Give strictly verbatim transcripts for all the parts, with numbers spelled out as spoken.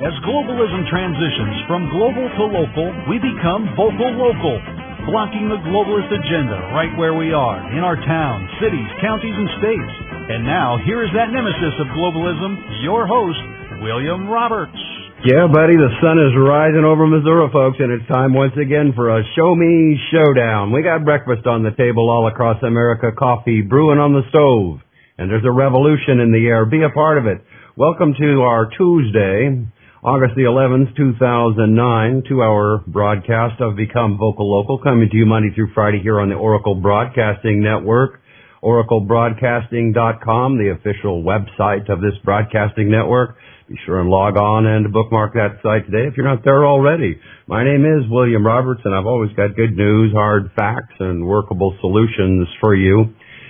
As globalism transitions from global to local, we become vocal local, blocking the globalist agenda right where we are, in our towns, cities, counties, and states. And now, here is that nemesis of globalism, your host, William Roberts. Yeah, buddy, the sun is rising over Missouri, folks, and it's time once again for a Show Me Showdown. We got breakfast on the table all across America, coffee brewing on the stove, and there's a revolution in the air. Be a part of it. Welcome to our Tuesday, August the eleventh, two thousand nine, two-hour broadcast of Become Vocal Local, coming to you Monday through Friday here on the Oracle Broadcasting Network, oracle broadcasting dot com, the official website of this broadcasting network. Be sure and log on and bookmark that site today if you're not there already. My name is William Roberts, and I've always got good news, hard facts, and workable solutions for you.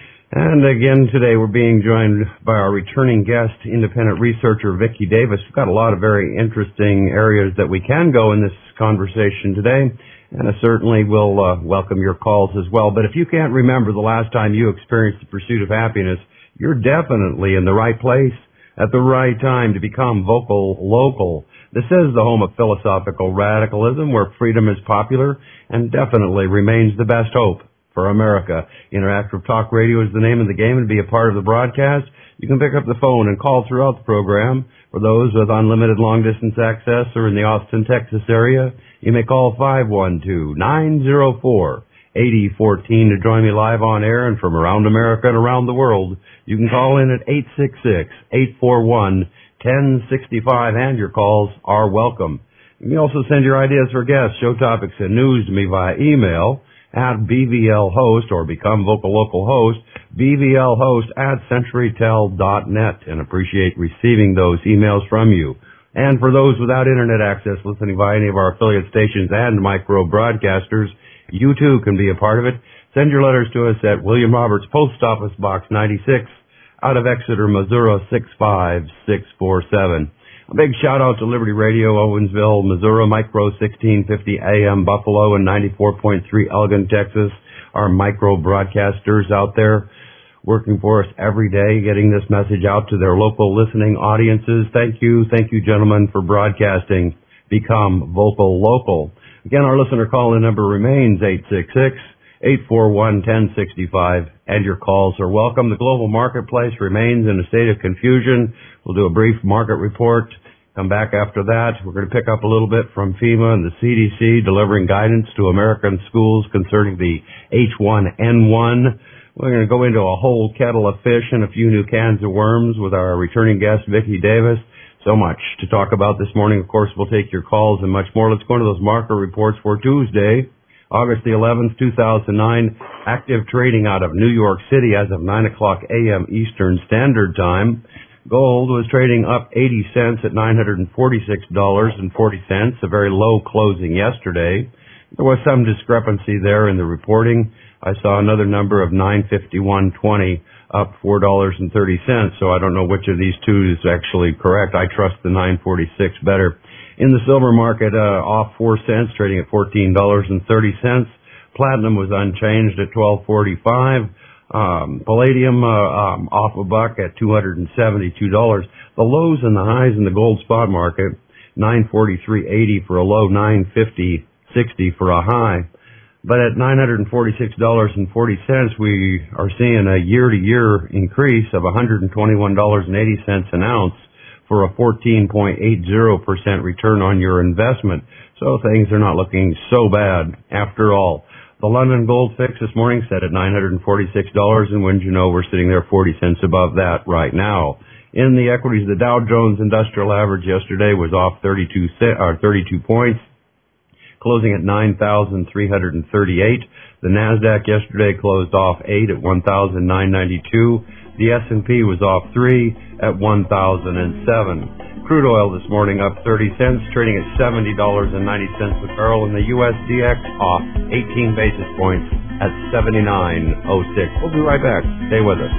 And again, today we're being joined by our returning guest, independent researcher Vicki Davis. We've got a lot of very interesting areas that we can go in this conversation today, and I certainly will uh, welcome your calls as well. But if you can't remember the last time you experienced the pursuit of happiness, you're definitely in the right place at the right time to become vocal local. This is the home of philosophical radicalism, where freedom is popular and definitely remains the best hope for America. Interactive Talk Radio is the name of the game, and to be a part of the broadcast, you can pick up the phone and call throughout the program. For those with unlimited long-distance access or in the Austin, Texas area, you may call five one two, nine zero four, eight zero one four to join me live on air, and from around America and around the world, you can call in at eight six six, eight four one, one zero six five, and your calls are welcome. You can also send your ideas for guests, show topics, and news to me via email at B V L host or Become Vocal Local Host, B V L host at centurytel dot net, and appreciate receiving those emails from you. And for those without internet access listening via any of our affiliate stations and micro broadcasters, you too can be a part of it. Send your letters to us at William Roberts, Post Office Box ninety-six, out of Exeter, Missouri six five six four seven. A big shout out to Liberty Radio, Owensville, Missouri, Micro sixteen fifty A M, Buffalo, and ninety-four point three Elgin, Texas. Our micro broadcasters out there working for us every day, getting this message out to their local listening audiences. Thank you, thank you, gentlemen, for broadcasting. Become Vocal Local. Again, our listener call-in number remains eight six six, eight four one, one zero six five, and your calls are welcome. The global marketplace remains in a state of confusion. We'll do a brief market report, come back after that. We're going to pick up a little bit from FEMA and the C D C delivering guidance to American schools concerning the H one N one. We're going to go into a whole kettle of fish and a few new cans of worms with our returning guest, Vicki Davis. So much to talk about this morning. Of course, we'll take your calls and much more. Let's go into those market reports for Tuesday, August the eleventh, two thousand nine. Active trading out of New York City as of nine o'clock a m Eastern Standard Time. Gold was trading up eighty cents at nine hundred forty-six dollars and forty cents, a very low closing yesterday. There was some discrepancy there in the reporting. I saw another number of nine fifty-one twenty, up four dollars and thirty cents, so I don't know which of these two is actually correct. I trust the nine forty-six better. In the silver market, uh, off four cents, trading at fourteen dollars and thirty cents. Platinum was unchanged at twelve forty-five. Um, palladium uh, um, off a buck at two hundred seventy-two dollars. The lows and the highs in the gold spot market, nine forty-three eighty for a low, nine fifty sixty for a high. But at nine hundred forty-six dollars and forty cents, we are seeing a year-to-year increase of one hundred twenty-one dollars and eighty cents an ounce for a fourteen point eight zero percent return on your investment. So things are not looking so bad after all. The London Gold Fix this morning set at nine hundred forty-six dollars, and wouldn't you know, we're sitting there forty cents above that right now. In the equities, the Dow Jones Industrial Average yesterday was off thirty-two, or thirty-two points, closing at nine thousand three hundred thirty-eight. The NASDAQ yesterday closed off eight at one thousand nine hundred ninety-two. The S and P was off three at one thousand seven. Crude oil this morning up thirty cents, trading at seventy dollars and ninety cents a barrel, and the U S D X off eighteen basis points at seventy-nine oh six. We'll be right back. Stay with us.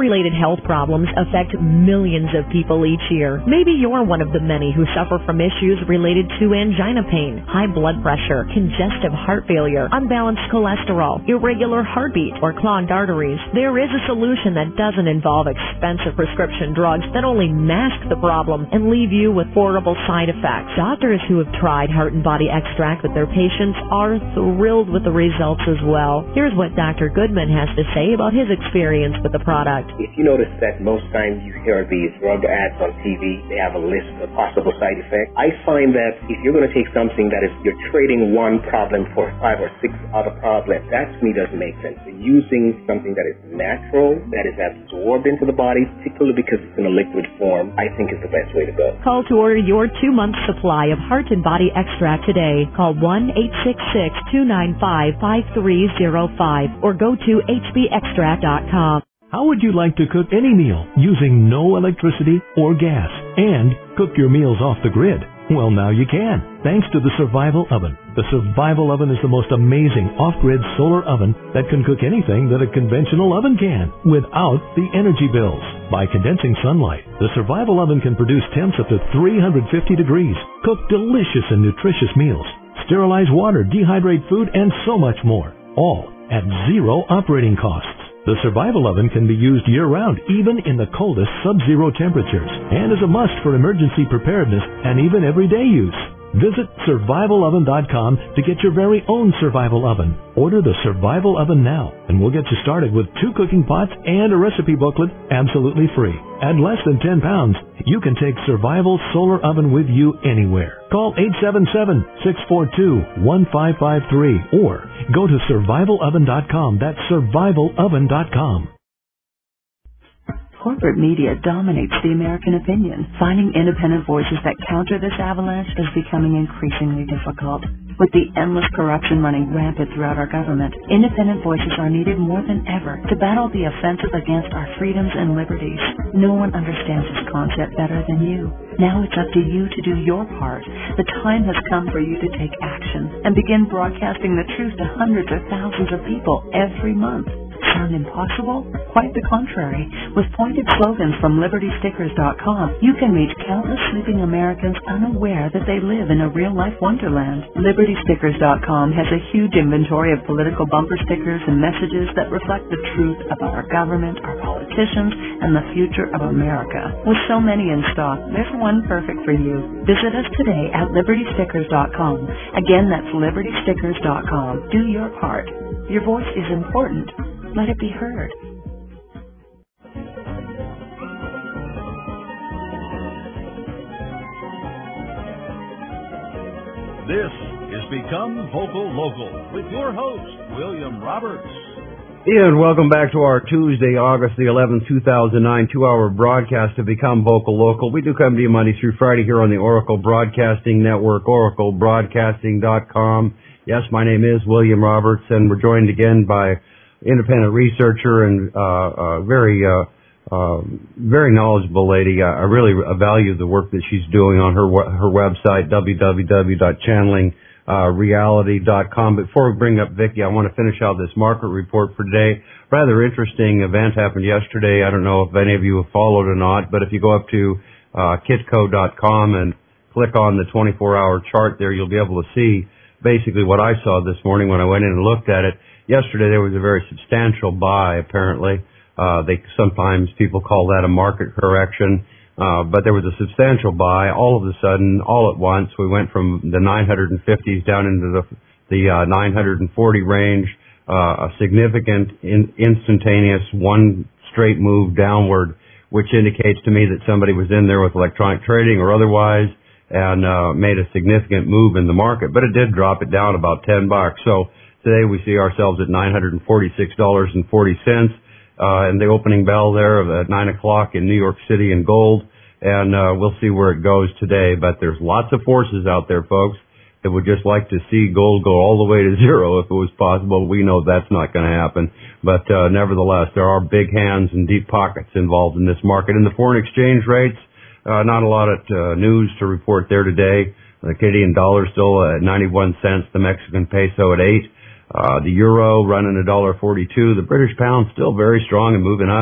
Heart-related health problems affect millions of people each year. Maybe you're one of the many who suffer from issues related to angina pain, high blood pressure, congestive heart failure, unbalanced cholesterol, irregular heartbeat, or clogged arteries. There is a solution that doesn't involve expensive prescription drugs that only mask the problem and leave you with horrible side effects. Doctors who have tried Heart and Body Extract with their patients are thrilled with the results as well. Here's what Doctor Goodman has to say about his experience with the product. If you notice that most times you hear these drug ads on T V, they have a list of possible side effects. I find that if you're going to take something that is, you're trading one problem for five or six other problems, that to me doesn't make sense. So using something that is natural, that is absorbed into the body, particularly because it's in a liquid form, I think is the best way to go. Call to order your two-month supply of Heart and Body Extract today. Call one eight six six, two nine five, five three zero five or go to h b extract dot com. How would you like to cook any meal using no electricity or gas and cook your meals off the grid? Well, now you can, thanks to the Survival Oven. The Survival Oven is the most amazing off-grid solar oven that can cook anything that a conventional oven can without the energy bills. By condensing sunlight, the Survival Oven can produce temps up to three hundred fifty degrees, cook delicious and nutritious meals, sterilize water, dehydrate food, and so much more, all at zero operating costs. The Survival Oven can be used year-round, even in the coldest sub-zero temperatures, and is a must for emergency preparedness and even everyday use. Visit survival oven dot com to get your very own Survival Oven. Order the Survival Oven now, and we'll get you started with two cooking pots and a recipe booklet absolutely free. At less than ten pounds, you can take Survival Solar Oven with you anywhere. Call eight seven seven, six four two, one five five three or go to survival oven dot com. That's survival oven dot com. Corporate media dominates the American opinion. Finding independent voices that counter this avalanche is becoming increasingly difficult. With the endless corruption running rampant throughout our government, independent voices are needed more than ever to battle the offensive against our freedoms and liberties. No one understands this concept better than you. Now it's up to you to do your part. The time has come for you to take action and begin broadcasting the truth to hundreds or thousands of people every month. Sound impossible? Quite the contrary. With pointed slogans from liberty stickers dot com, you can reach countless sleeping Americans unaware that they live in a real-life wonderland. liberty stickers dot com has a huge inventory of political bumper stickers and messages that reflect the truth about our government, our politicians, and the future of America. With so many in stock, there's one perfect for you. Visit us today at liberty stickers dot com. Again, that's liberty stickers dot com. Do your part. Your voice is important. Let it be heard. This is Become Vocal Local with your host, William Roberts. And welcome back to our Tuesday, August the eleventh, two thousand nine, two-hour broadcast of Become Vocal Local. We do come to you Monday through Friday here on the Oracle Broadcasting Network, oracle broadcasting dot com. Yes, my name is William Roberts, and we're joined again by independent researcher and uh, uh, very, uh, uh, very knowledgeable lady. I, I really value the work that she's doing on her her website, w w w dot channeling reality dot com. But before we bring up Vicki, I want to finish out this market report for today. Rather interesting event happened yesterday. I don't know if any of you have followed or not, but if you go up to uh, kitco dot com and click on the twenty-four hour chart there, you'll be able to see basically what I saw this morning when I went in and looked at it. Yesterday there was a very substantial buy, apparently. Uh, they sometimes people call that a market correction. Uh, but there was a substantial buy. All of a sudden, all at once, we went from the nine fifties down into the, the uh, nine forty range. Uh, a significant in, instantaneous one straight move downward, which indicates to me that somebody was in there with electronic trading or otherwise and uh, made a significant move in the market. But it did drop it down about ten bucks. So today we see ourselves at nine forty-six dollars and forty cents, uh, and the opening bell there at nine o'clock in New York City in gold, and uh, we'll see where it goes today. But there's lots of forces out there, folks, that would just like to see gold go all the way to zero if it was possible. We know that's not going to happen. But uh, nevertheless, there are big hands and deep pockets involved in this market. And the foreign exchange rates, uh, not a lot of uh, news to report there today. The Canadian dollar still at ninety-one cents, the Mexican peso at eight. Uh, the euro running a dollar forty-two. The British pound still very strong and moving up.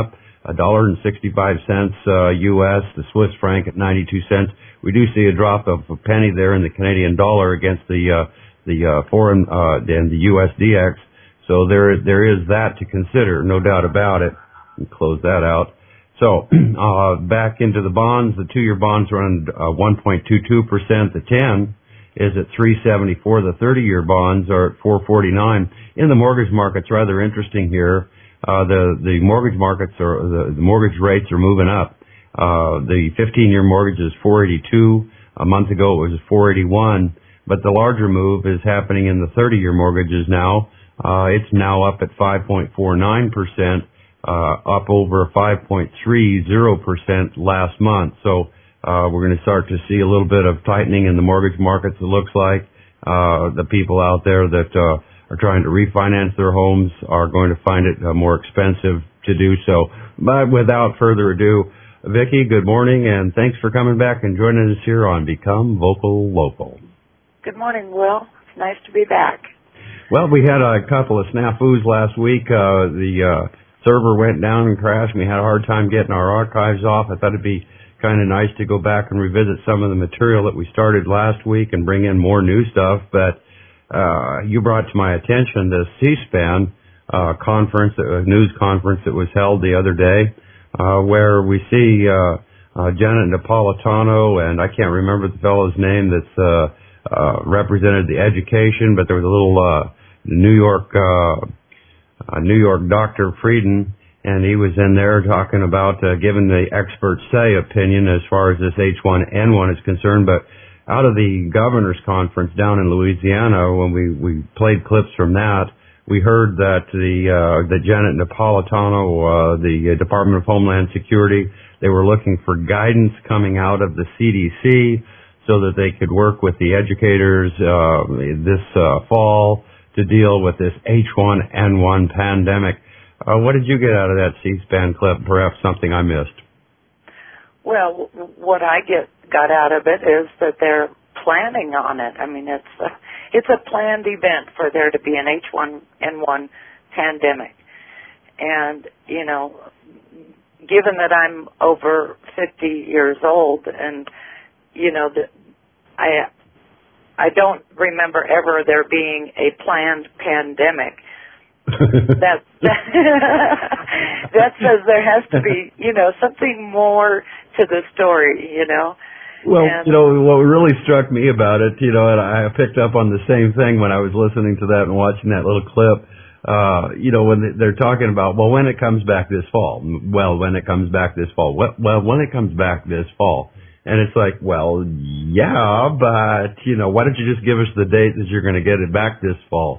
a dollar and sixty-five cents uh, U S, the Swiss franc at ninety-two cents. We do see a drop of a penny there in the Canadian dollar against the uh, the uh, foreign uh, and the U S D X. So there there is that to consider, no doubt about it. And close that out. So uh, back into the bonds, the two-year bonds run uh, one point two two percent. The ten is at three seventy-four. The thirty-year bonds are at four forty-nine. In the mortgage markets, rather interesting here. Uh, the the mortgage markets are the, the mortgage rates are moving up. Uh, the fifteen-year mortgage is four eighty-two. A month ago it was four eighty-one. But the larger move is happening in the thirty-year mortgages now. Uh, it's now up at five point four nine percent, uh, up over five point three zero percent last month. So uh, we're going to start to see a little bit of tightening in the mortgage markets, it looks like. Uh, the people out there that uh, are trying to refinance their homes are going to find it uh, more expensive to do so. But without further ado, Vicki, good morning, and thanks for coming back and joining us here on Become Vocal Local. Good morning, Will. It's nice to be back. Well, we had a couple of snafus last week. Uh, the uh, server went down and crashed, and we had a hard time getting our archives off. I thought it'd be kind of nice to go back and revisit some of the material that we started last week and bring in more new stuff. But uh, you brought to my attention the C-SPAN uh, conference, uh, news conference that was held the other day, uh, where we see uh, uh, Janet Napolitano, and I can't remember the fellow's name that's uh, uh, represented the education, but there was a little uh, New York uh, uh, New York Doctor Frieden, and he was in there talking about uh, giving the expert say opinion as far as this H one N one is concerned. But out of the governor's conference down in Louisiana, when we, we played clips from that, we heard that the uh, the Janet Napolitano, uh, the Department of Homeland Security, they were looking for guidance coming out of the C D C so that they could work with the educators uh, this uh, fall to deal with this H one N one pandemic. Uh, what did you get out of that C-SPAN clip? Perhaps something I missed. Well, what I get got out of it is that they're planning on it. I mean, it's a, it's a planned event for there to be an H one N one pandemic. And, you know, given that I'm over fifty years old and, you know, that I I don't remember ever there being a planned pandemic. that, that that says there has to be, you know, something more to the story, you know. Well, and, you know, what really struck me about it, you know, and I picked up on the same thing when I was listening to that and watching that little clip, uh, you know, when they're talking about, well, when it comes back this fall, well, when it comes back this fall, well, when it comes back this fall. And it's like, well, yeah, but, you know, why don't you just give us the date that you're going to get it back this fall?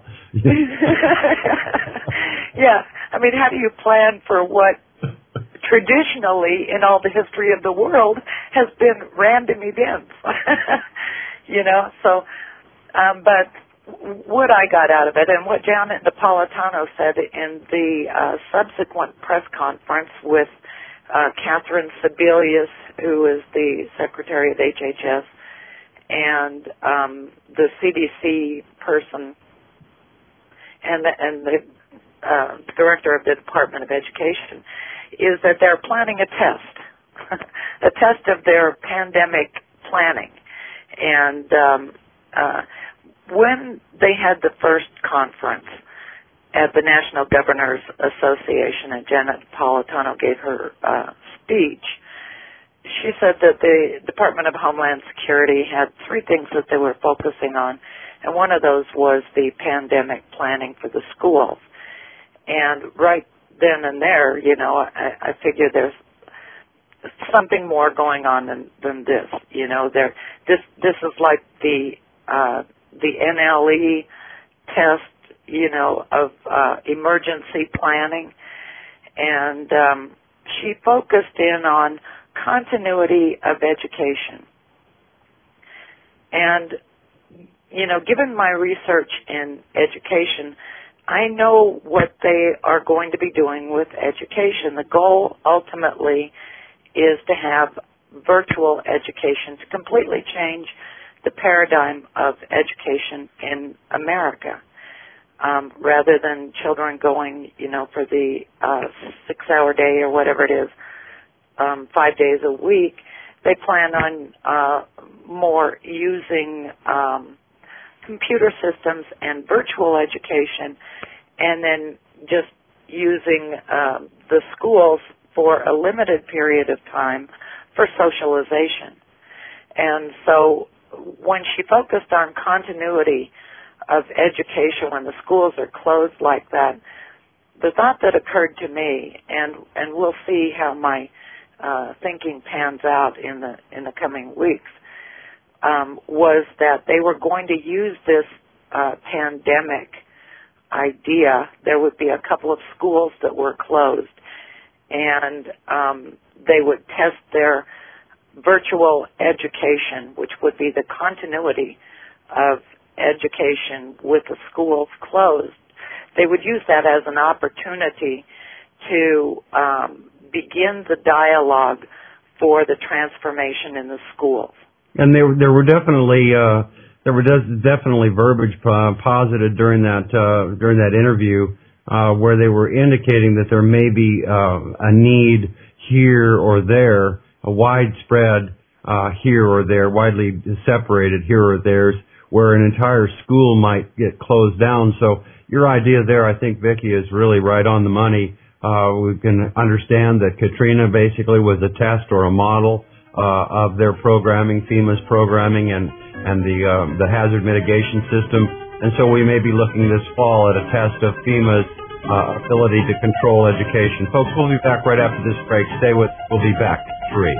Yeah. I mean, how do you plan for what traditionally in all the history of the world has been random events? You know, so, um, but what I got out of it and what Janet Napolitano said in the uh, subsequent press conference with Uh, Catherine Sebelius, who is the Secretary of H H S, and um, the C D C person, and the, and the uh, Director of the Department of Education, is that they're planning a test, a test of their pandemic planning. And um, uh, when they had the first conference at the National Governors Association, and Janet Napolitano gave her uh, speech, she said that the Department of Homeland Security had three things that they were focusing on, and one of those was the pandemic planning for the schools. And right then and there, you know, I, I figure there's something more going on than, than this. You know, there this this is like the uh, the N L E test, you know, of uh, emergency planning. And um, she focused in on continuity of education. And, you know, given my research in education, I know what they are going to be doing with education. The goal ultimately is to have virtual education to completely change the paradigm of education in America. um, rather than children going, you know, for the uh, six-hour day or whatever it is, um, five days a week. They plan on uh, more using um, computer systems and virtual education, and then just using uh, the schools for a limited period of time for socialization. And so when she focused on continuity of education when the schools are closed like that, the thought that occurred to me, and, and we'll see how my uh, thinking pans out in the in the coming weeks, um, was that they were going to use this uh, pandemic idea. There would be a couple of schools that were closed, and um, they would test their virtual education, which would be the continuity of education with the schools closed. They would use that as an opportunity to um, begin the dialogue for the transformation in the schools. And there, there were definitely uh, there were des- definitely verbiage uh, posited during that uh, during that interview uh, where they were indicating that there may be uh, a need here or there, a widespread uh, here or there, widely separated here or there, where an entire school might get closed down. So your idea there, I think, Vicki, is really right on the money. Uh, we can understand that Katrina basically was a test or a model uh, of their programming, FEMA's programming, and and the uh, the hazard mitigation system. And so we may be looking this fall at a test of FEMA's uh, ability to control education. Folks, we'll be back right after this break. Stay with. We'll be back at three.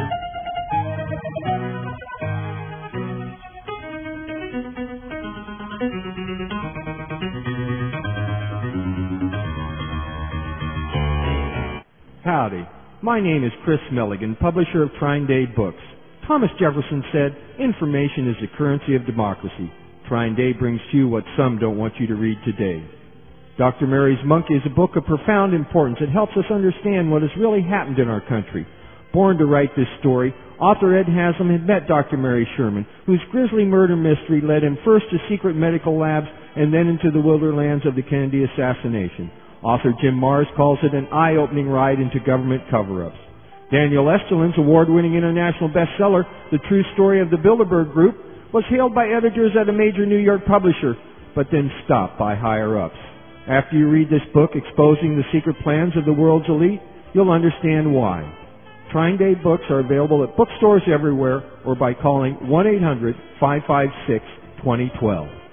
Howdy. My name is Chris Milligan, publisher of Trine Day Books. Thomas Jefferson said, information is the currency of democracy. Trine Day brings to you what some don't want you to read today. Doctor Mary's Monkey is a book of profound importance. It helps us understand what has really happened in our country. Born to write this story, author Ed Haslam had met Doctor Mary Sherman, whose grisly murder mystery led him first to secret medical labs and then into the wilderlands of the Kennedy assassination. Author Jim Marrs calls it an eye-opening ride into government cover-ups. Daniel Esterlin's award-winning international bestseller, The True Story of the Bilderberg Group, was hailed by editors at a major New York publisher, but then stopped by higher-ups. After you read this book exposing the secret plans of the world's elite, you'll understand why. Trine Day Books are available at bookstores everywhere or by calling one eight hundred, five five six, two zero one two.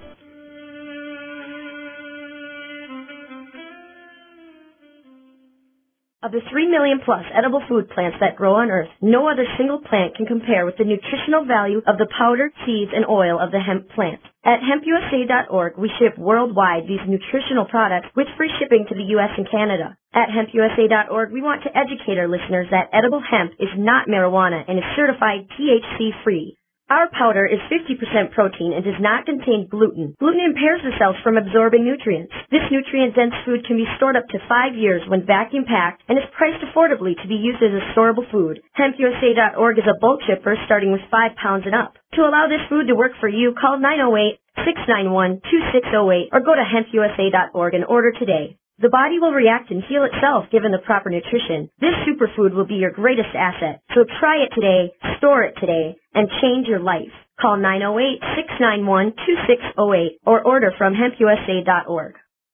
Of the three million plus edible food plants that grow on Earth, no other single plant can compare with the nutritional value of the powder, seeds, and oil of the hemp plant. At hemp U S A dot org, we ship worldwide these nutritional products with free shipping to the U S and Canada. At hemp U S A dot org, we want to educate our listeners that edible hemp is not marijuana and is certified T H C-free. Our powder is fifty percent protein and does not contain gluten. Gluten impairs the cells from absorbing nutrients. This nutrient-dense food can be stored up to five years when vacuum-packed and is priced affordably to be used as a storable food. hemp U S A dot org is a bulk shipper starting with five pounds and up. To allow this food to work for you, call nine oh eight, six nine one, two six oh eight or go to hemp U S A dot org and order today. The body will react and heal itself given the proper nutrition. This superfood will be your greatest asset. So try it today, store it today, and change your life. Call nine oh eight, six nine one, two six oh eight or order from hemp U S A dot org.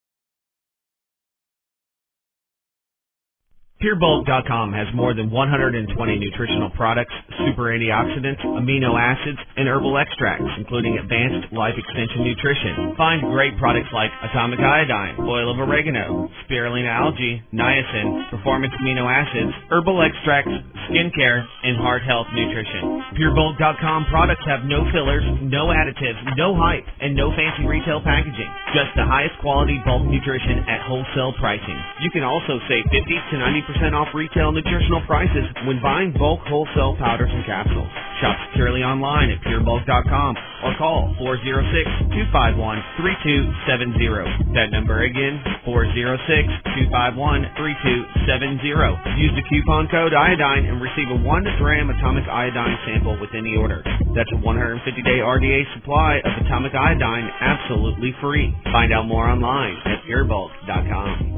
Pure Bulk dot com has more than one hundred twenty nutritional products, super antioxidants, amino acids, and herbal extracts, including advanced life extension nutrition. Find great products like atomic iodine, oil of oregano, spirulina algae, niacin, performance amino acids, herbal extracts, skincare, and heart health nutrition. Pure Bulk dot com products have no fillers, no additives, no hype, and no fancy retail packaging. Just the highest quality bulk nutrition at wholesale pricing. You can also save fifty to ninety percent off retail nutritional prices when buying bulk wholesale powders and capsules. Shop securely online at pure bulk dot com or call four oh six, two five one, three two seven zero. That number again, four oh six, two five one, three two seven zero. Use the coupon code iodine and receive a one gram atomic iodine sample with any order. That's a one hundred fifty day R D A supply of atomic iodine absolutely free. Find out more online at pure bulk dot com.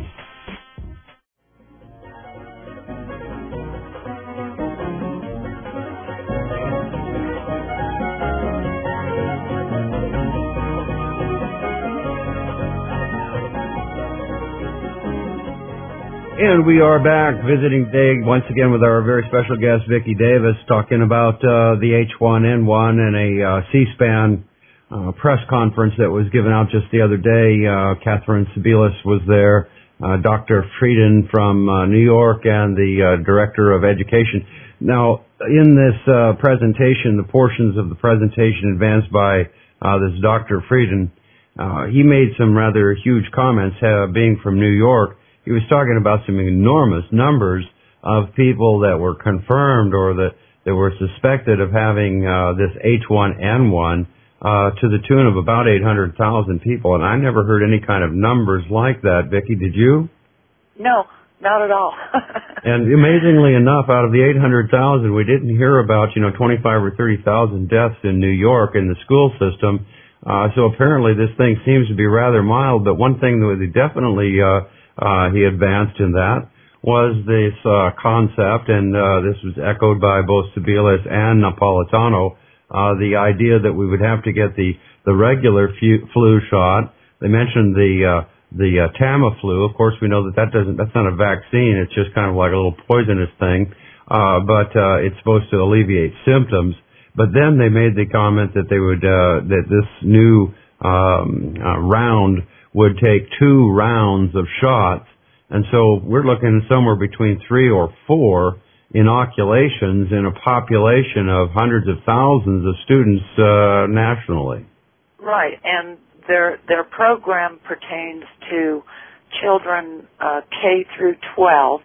And we are back visiting today once again with our very special guest, Vicki Davis, talking about uh, the H one N one and a uh, C-SPAN uh, press conference that was given out just the other day. Uh, Catherine Sebelius was there, uh, Doctor Frieden from uh, New York, and the uh, Director of Education. Now, in this uh, presentation, the portions of the presentation advanced by uh, this Doctor Frieden, uh, he made some rather huge comments, uh, being from New York. He was talking about some enormous numbers of people that were confirmed or that, that were suspected of having uh, this H one N one uh, to the tune of about eight hundred thousand people. And I never heard any kind of numbers like that. Vicki, did you? No, not at all. And amazingly enough, out of the eight hundred thousand, we didn't hear about, you know, twenty-five or thirty thousand deaths in New York in the school system. Uh, so apparently this thing seems to be rather mild. But one thing that we definitely uh, Uh, he advanced in that was this uh, concept, and uh, this was echoed by both Sebelius and Napolitano, uh, the idea that we would have to get the, the regular flu shot. They mentioned the uh, the uh, Tamiflu. Of course, we know that, that doesn't that's not a vaccine. It's just kind of like a little poisonous thing, uh, but uh, it's supposed to alleviate symptoms. But then they made the comment that they would uh, that this new um, uh, round would take two rounds of shots, and so we're looking somewhere between three or four inoculations in a population of hundreds of thousands of students uh, nationally. Right, and their their program pertains to children uh, K through twelve,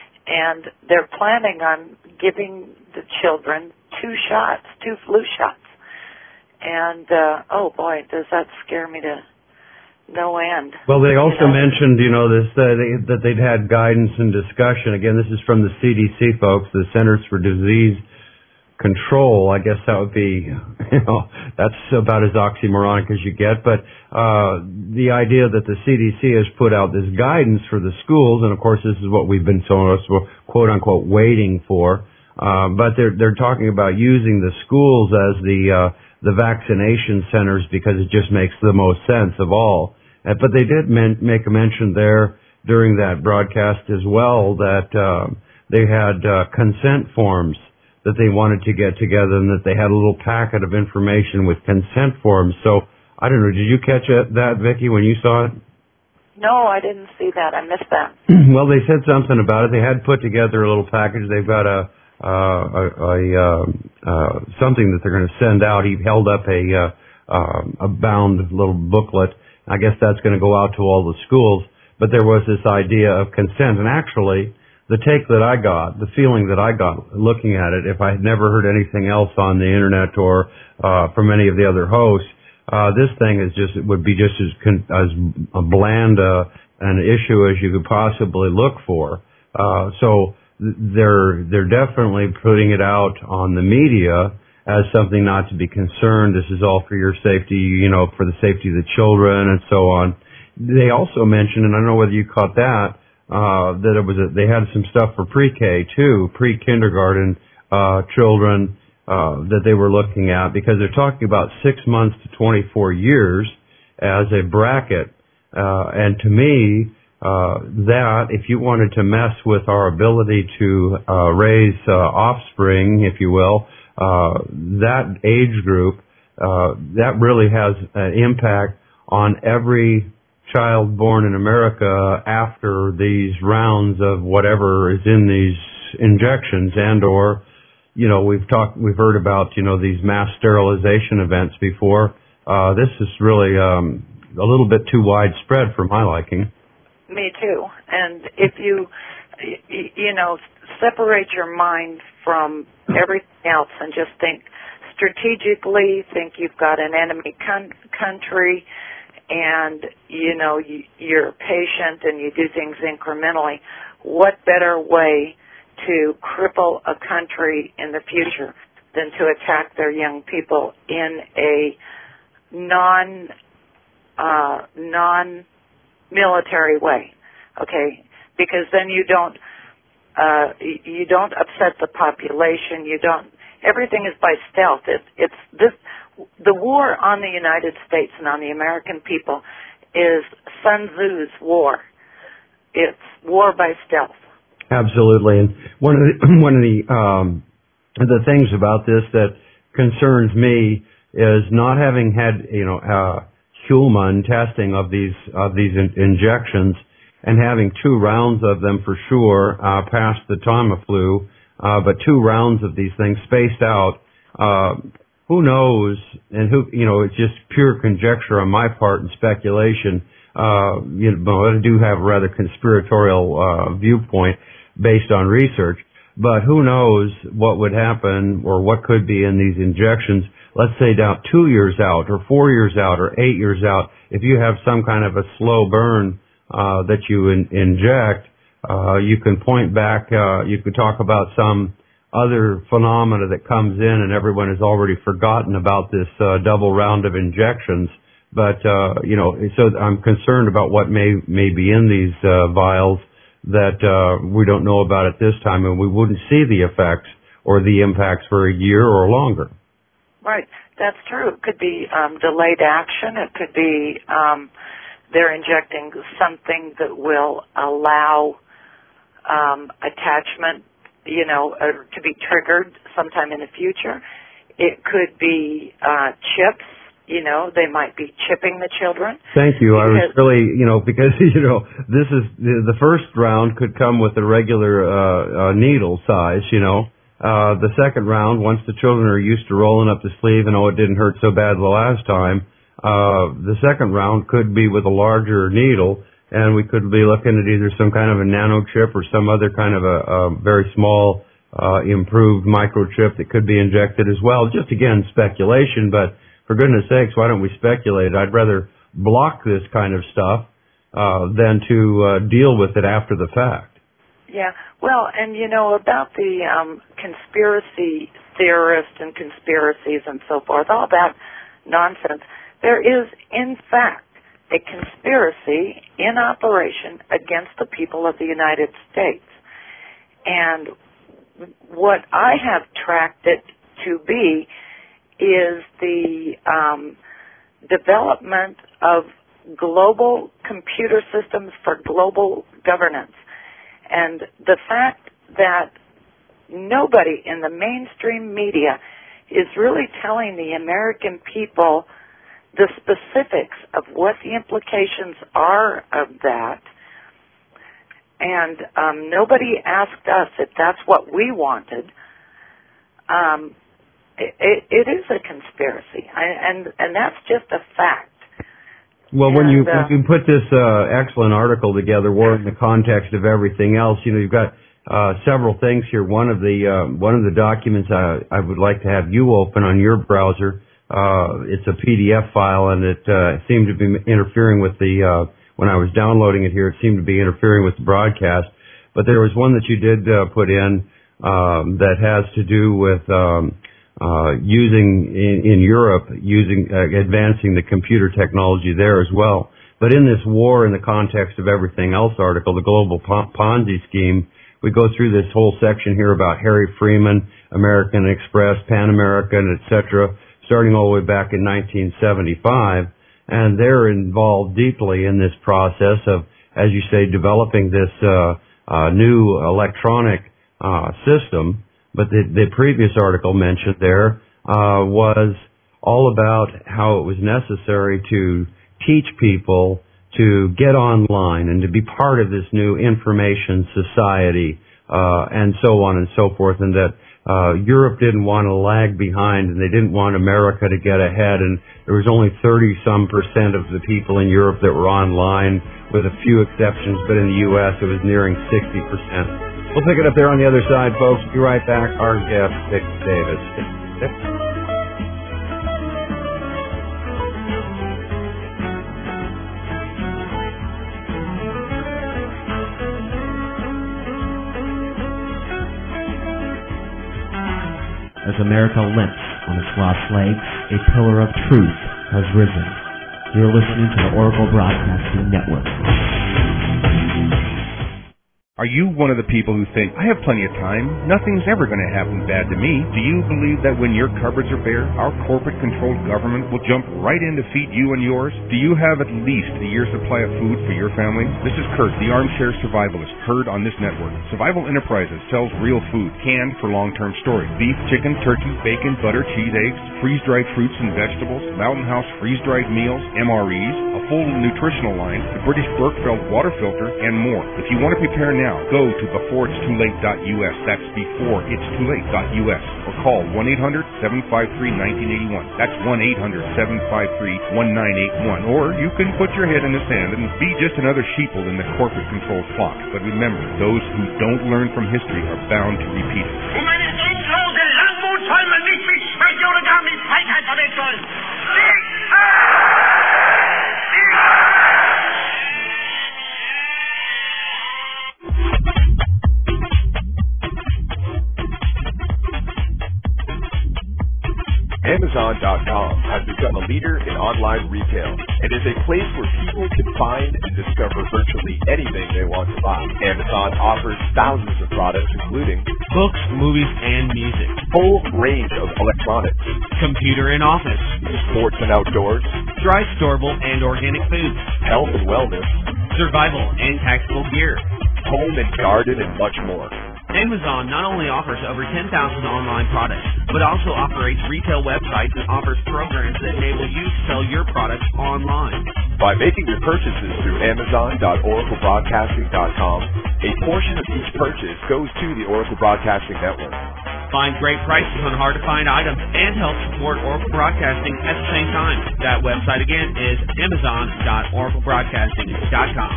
and they're planning on giving the children two shots, two flu shots. And uh, oh boy, does that scare me to no end. Well, they also you know? mentioned, you know, this uh, they, that they'd had guidance and discussion. Again, this is from the C D C folks, the Centers for Disease Control. I guess that would be, you know, that's about as oxymoronic as you get. But uh, the idea that the C D C has put out this guidance for the schools, and of course, this is what we've been so quote unquote waiting for. Uh, but they're they're talking about using the schools as the uh, the vaccination centers because it just makes the most sense of all. Uh, but they did men- make a mention there during that broadcast as well that uh, they had uh, consent forms that they wanted to get together and that they had a little packet of information with consent forms. So, I don't know, did you catch it, that, Vicki, when you saw it? No, I didn't see that. I missed that. Well, they said something about it. They had put together a little package. They've got a Uh, a, a uh, uh, something that they're going to send out. He held up a uh, uh, a bound little booklet. I guess that's going to go out to all the schools. But there was this idea of consent, and actually, the take that I got, the feeling that I got looking at it, if I had never heard anything else on the internet or uh, from any of the other hosts, uh, this thing is just it would be just as con- as bland uh, an issue as you could possibly look for. Uh, so. They're they're definitely putting it out on the media as something not to be concerned. This is all for your safety, you know, for the safety of the children and so on. They also mentioned, and I don't know whether you caught that, uh, that it was a, they had some stuff for pre-K too, pre-kindergarten uh, children uh, that they were looking at because they're talking about six months to twenty-four years as a bracket, uh, and to me. Uh, that if you wanted to mess with our ability to uh, raise uh, offspring, if you will, uh, that age group, uh, that really has an impact on every child born in America after these rounds of whatever is in these injections and or, you know, we've talked, we've heard about, you know, these mass sterilization events before. Uh, this is really um, a little bit too widespread for my liking. Me too. And if you, you know, separate your mind from everything else and just think strategically, think you've got an enemy con- country, and, you know, you, you're patient and you do things incrementally. What better way to cripple a country in the future than to attack their young people in a non, uh, non-military way, okay? Because then you don't, uh, you don't upset the population, you don't, everything is by stealth. It, it's this, the war on the United States and on the American people is Sun Tzu's war. It's war by stealth. Absolutely. And one of the, one of the, um, the things about this that concerns me is not having had, you know, uh, human testing of these, of these in- injections and having two rounds of them for sure, uh, past the Tamiflu, uh, but two rounds of these things spaced out, uh, who knows, and who, you know, it's just pure conjecture on my part and speculation. Uh, you know, I do have a rather conspiratorial, uh, viewpoint based on research, but who knows what would happen or what could be in these injections, let's say down two years out or four years out or eight years out, if you have some kind of a slow burn, uh, that you in, inject, uh, you can point back, uh, you could talk about some other phenomena that comes in and everyone has already forgotten about this, uh, double round of injections. But, uh, you know, so I'm concerned about what may, may be in these, uh, vials that, uh, we don't know about at this time, and we wouldn't see the effects or the impacts for a year or longer. Right. That's true. It could be, um, delayed action. It could be, um, they're injecting something that will allow, um, attachment, you know, uh, to be triggered sometime in the future. It could be, uh, chips. You know, they might be chipping the children. Thank you. I was really, you know, because, you know, this is, the, the first round could come with a regular, uh, uh, needle size, you know. Uh, the second round, once the children are used to rolling up the sleeve and, oh, it didn't hurt so bad the last time, uh, the second round could be with a larger needle, and we could be looking at either some kind of a nano chip or some other kind of a, a very small, uh, improved microchip that could be injected as well. Just again, speculation, but for goodness sakes, why don't we speculate? I'd rather block this kind of stuff uh, than to uh, deal with it after the fact. Yeah, well, and you know, about the um, conspiracy theorists and conspiracies and so forth, all that nonsense, there is, in fact, a conspiracy in operation against the people of the United States. And what I have tracked it to be is the um, development of global computer systems for global governance. And the fact that nobody in the mainstream media is really telling the American people the specifics of what the implications are of that. And um, nobody asked us if that's what we wanted. Um, It, it, it is a conspiracy, I, and and that's just a fact. Well, and, when you uh, when you put this uh, excellent article together, war in the context of everything else, you know, you've got uh, several things here. One of the uh, one of the documents I, I would like to have you open on your browser. Uh, it's a P D F file, and it uh, seemed to be interfering with the uh, when I was downloading it here. It seemed to be interfering with the broadcast. But there was one that you did uh, put in um, that has to do with Um, Uh, using in, in Europe, using uh, advancing the computer technology there as well. But in this war in the context of everything else article, the global Ponzi scheme, we go through this whole section here about Harry Freeman, American Express, Pan American, et cetera, starting all the way back in nineteen seventy-five, and they're involved deeply in this process of, as you say, developing this uh, uh, new electronic uh, system. But the, the previous article mentioned there uh, was all about how it was necessary to teach people to get online and to be part of this new information society uh, and so on and so forth, and that uh, Europe didn't want to lag behind and they didn't want America to get ahead, and there was only thirty some percent of the people in Europe that were online, with a few exceptions, but in the U S it was nearing sixty percent. We'll pick it up there on the other side, folks. Be right back. Our guest, Vic Davis. Vic? As America limps on its lost legs, a pillar of truth has risen. You're listening to the Oracle Broadcasting Network. Are you one of the people who think, I have plenty of time, nothing's ever going to happen bad to me? Do you believe that when your cupboards are bare, our corporate-controlled government will jump right in to feed you and yours? Do you have at least a year's supply of food for your family? This is Kurt, the armchair survivalist, heard on this network. Survival Enterprises sells real food, canned for long-term storage. Beef, chicken, turkey, bacon, butter, cheese, eggs, freeze-dried fruits and vegetables, Mountain House freeze-dried meals, M R Es, a full nutritional line, the British Berkefeld water filter, and more. If you want to prepare now, Now, go to before it's too late dot U S. That's before it's too late dot U S. Or call one eight hundred seven five three one nine eight one. That's one eight hundred seven five three one nine eight one. Or you can put your head in the sand and be just another sheeple in the corporate-controlled flock. But remember, those who don't learn from history are bound to repeat it. Um eine endlose Langmut soll man nicht mit Schwäche oder gar mit Feigheit verwechseln. Sieg! Amazon dot com has become a leader in online retail and is a place where people can find and discover virtually anything they want to buy. Amazon offers thousands of products including books, movies, and music, full range of electronics, computer and office, sports and outdoors, dry storable and organic foods, health and wellness, survival and tactical gear, home and garden, and much more. Amazon not only offers over ten thousand online products, but also operates retail websites and offers programs that enable you to sell your products online. By making your purchases through Amazon dot Oracle Broadcasting dot com, a portion of each purchase goes to the Oracle Broadcasting Network. Find great prices on hard-to-find items and help support Oracle Broadcasting at the same time. That website again is Amazon dot Oracle Broadcasting dot com.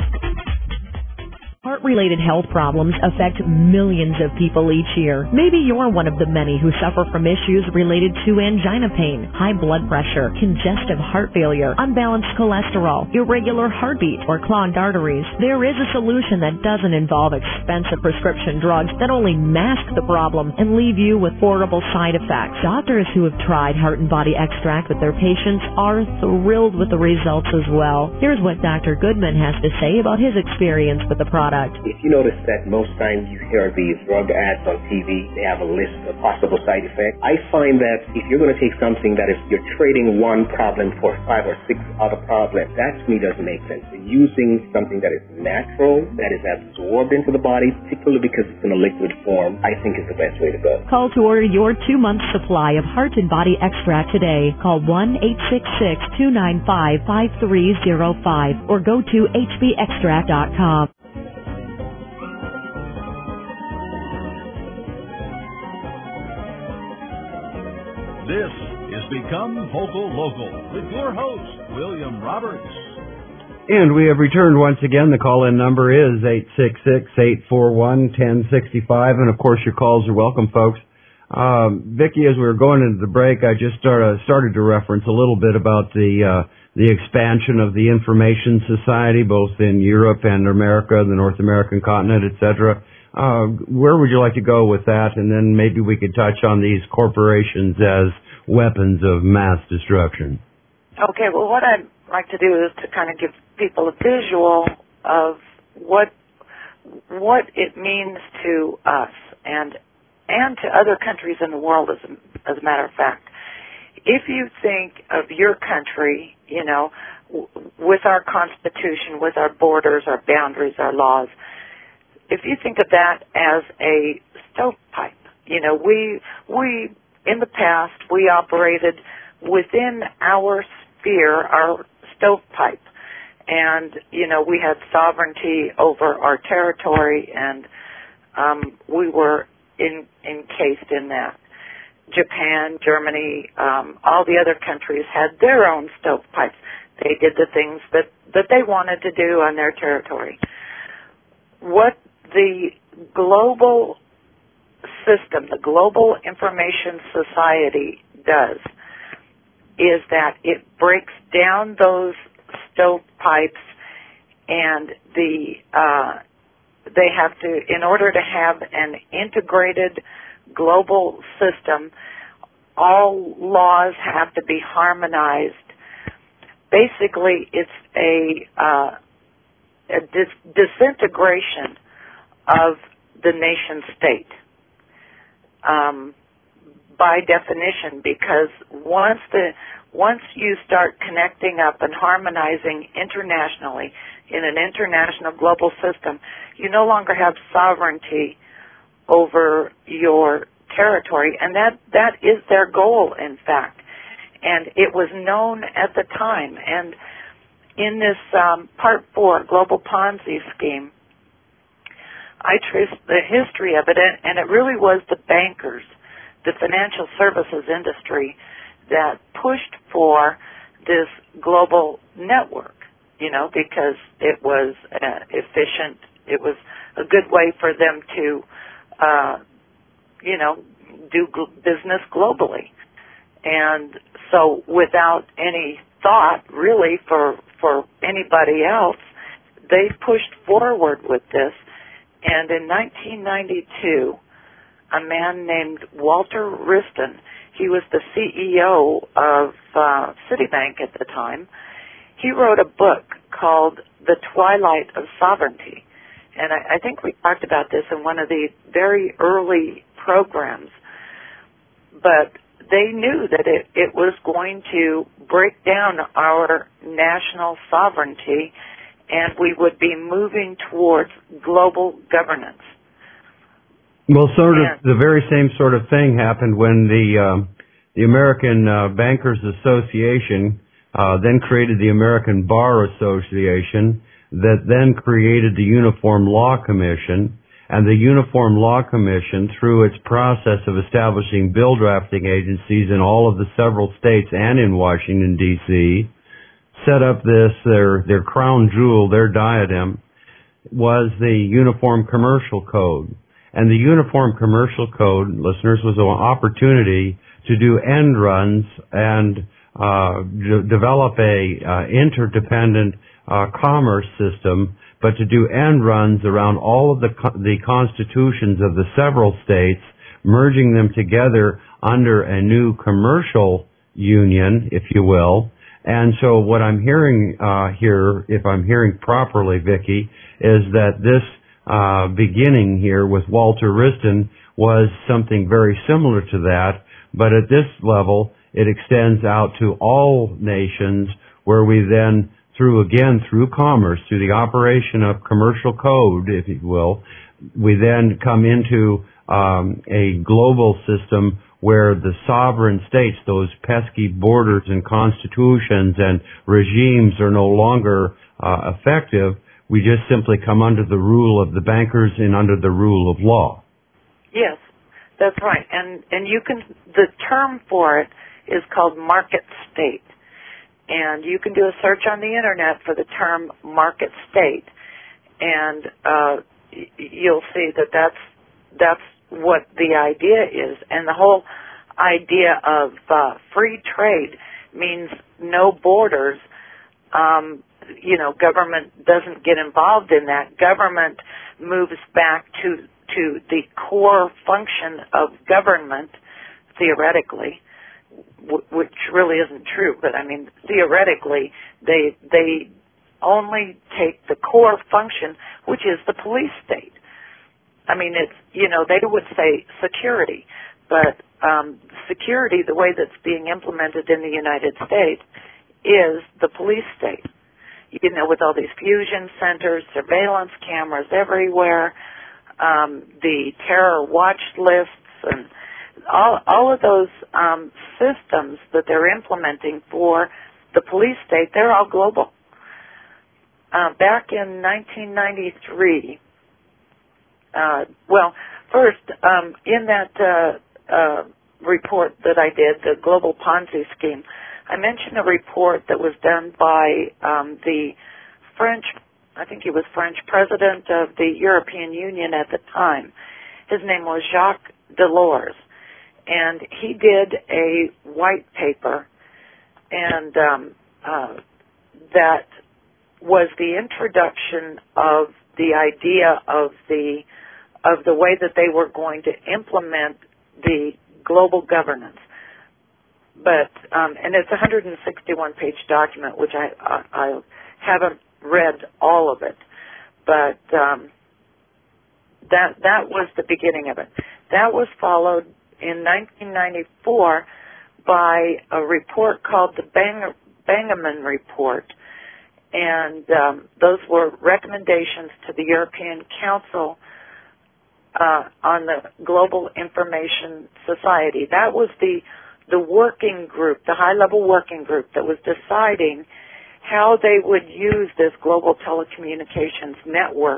Heart-related health problems affect millions of people each year. Maybe you're one of the many who suffer from issues related to angina pain, high blood pressure, congestive heart failure, unbalanced cholesterol, irregular heartbeat, or clogged arteries. There is a solution that doesn't involve expensive prescription drugs that only mask the problem and leave you with horrible side effects. Doctors who have tried Heart and Body Extract with their patients are thrilled with the results as well. Here's what Doctor Goodman has to say about his experience with the product. If you notice that most times you hear these drug ads on T V, they have a list of possible side effects. I find that if you're going to take something that is, you're trading one problem for five or six other problems, that to me doesn't make sense. So using something that is natural, that is absorbed into the body, particularly because it's in a liquid form, I think is the best way to go. Call to order your two-month supply of Heart and Body Extract today. Call one eight six six, two nine five, five three zero five or go to H B extract dot com. This is Become Vocal Local with your host, William Roberts. And we have returned once again. The call-in number is eight six six, eight four one, one zero six five, and of course your calls are welcome, folks. Um, Vicki, as we were going into the break, I just started, started to reference a little bit about the uh, the expansion of the Information Society, both in Europe and America, the North American continent, et cetera. Uh, where would you like to go with that? And then maybe we could touch on these corporations as weapons of mass destruction. Okay, well, what I'd like to do is to kind of give people a visual of what what it means to us and and to other countries in the world, as a, as a matter of fact. If you think of your country, you know, w- with our Constitution, with our borders, our boundaries, our laws, if you think of that as a stovepipe, you know, we we in the past we operated within our sphere, our stovepipe, and you know we had sovereignty over our territory, and um, we were in, encased in that. Japan, Germany, um, all the other countries had their own stovepipes. They did the things that that they wanted to do on their territory. What the global system, the global information society does is that it breaks down those stovepipes, and the uh, they have to, in order to have an integrated global system, all laws have to be harmonized. Basically, it's a, uh, a dis- disintegration of the nation state. Um, by definition, because once the once you start connecting up and harmonizing internationally in an international global system, you no longer have sovereignty over your territory, and that that is their goal, in fact. And it was known at the time. And in this um, Part Four Global Ponzi Scheme, I traced the history of it, and, and it really was the bankers, the financial services industry, that pushed for this global network, you know, because it was uh, efficient. It was a good way for them to, uh, you know, do gl- business globally. And so without any thought, really, for, for anybody else, they pushed forward with this. And in nineteen ninety-two, a man named Walter Wriston, he was the C E O of uh, Citibank at the time, he wrote a book called The Twilight of Sovereignty. And I, I think we talked about this in one of the very early programs. But they knew that it, it was going to break down our national sovereignty, and we would be moving towards global governance. Well, sort of the very same sort of thing happened when the um, the American uh, Bankers Association uh, then created the American Bar Association, that then created the Uniform Law Commission, and the Uniform Law Commission, through its process of establishing bill drafting agencies in all of the several states and in Washington, D C, set up this, their, their crown jewel, their diadem, was the Uniform Commercial Code. And the Uniform Commercial Code, listeners, was an opportunity to do end runs and uh, d- develop a uh, interdependent uh, commerce system, but to do end runs around all of the co- the constitutions of the several states, merging them together under a new commercial union, if you will. And so what I'm hearing uh, here, if I'm hearing properly, Vicki, is that this uh, beginning here with Walter Wriston was something very similar to that, but at this level, it extends out to all nations, where we then, through again, through commerce, through the operation of commercial code, if you will, we then come into um, a global system where the sovereign states, those pesky borders and constitutions and regimes, are no longer uh, effective. We just simply come under the rule of the bankers and under the rule of law. Yes, that's right. And and you can, the term for it is called market state. And you can do a search on the internet for the term market state, and uh, y- you'll see that that's that's what the idea is. And the whole idea of uh, free trade means no borders. Um, you know, government doesn't get involved in that. Government moves back to to the core function of government, theoretically, w- which really isn't true. But I mean, theoretically, they they only take the core function, which is the police state. I mean, it's, you know, they would say security, but um, security, the way that's being implemented in the United States, is the police state. You know, with all these fusion centers, surveillance cameras everywhere, um, the terror watch lists, and all, all of those um, systems that they're implementing for the police state, they're all global. Uh, back in nineteen ninety-three, uh, well, first, um, in that uh, uh, report that I did, the Global Ponzi Scheme, I mentioned a report that was done by um, the French I think he was French president of the European Union at the time. His name was Jacques Delors, and he did a white paper, and um, uh, that was the introduction of the idea of the of the way that they were going to implement the global governance. But um, and it's a one hundred sixty-one page document, which I, I I haven't read all of it, but um, that that was the beginning of it. That was followed in nineteen ninety-four by a report called the Bang, Bangaman Report, and um, those were recommendations to the European Council uh, on the Global Information Society. That was the the working group, the high-level working group that was deciding how they would use this global telecommunications network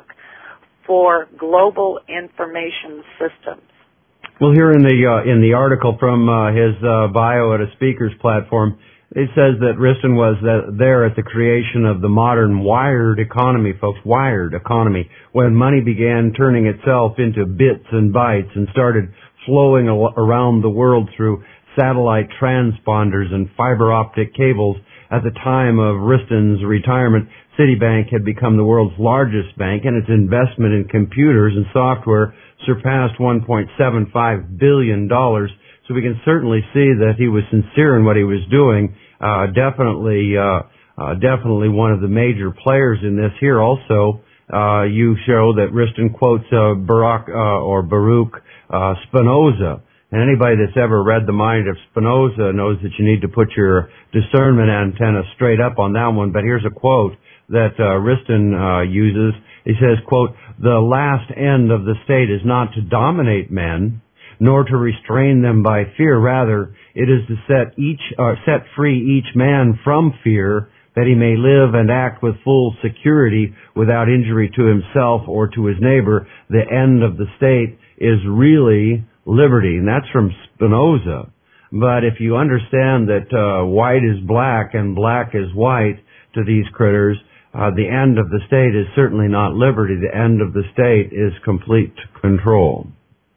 for global information systems. Well, here in the uh, in the article from uh, his uh, bio at a speaker's platform, it says that Wriston was that there at the creation of the modern wired economy, folks, wired economy, when money began turning itself into bits and bytes and started flowing al- around the world through satellite transponders and fiber optic cables. At the time of Wriston's retirement, Citibank had become the world's largest bank, and its investment in computers and software surpassed one point seven five billion dollars. So we can certainly see that he was sincere in what he was doing. Uh, definitely, uh, uh, definitely one of the major players in this. Here also, uh, you show that Wriston quotes uh, Baruch uh, or Baruch uh, Spinoza. And anybody that's ever read the mind of Spinoza knows that you need to put your discernment antenna straight up on that one. But here's a quote that uh, Wriston uh, uses. He says, quote, "The last end of the state is not to dominate men, nor to restrain them by fear. Rather, it is to set each, uh, set free each man from fear, that he may live and act with full security without injury to himself or to his neighbor. The end of the state is really liberty." And that's from Spinoza. But if you understand that uh, white is black and black is white to these critters, uh, the end of the state is certainly not liberty. The end of the state is complete control.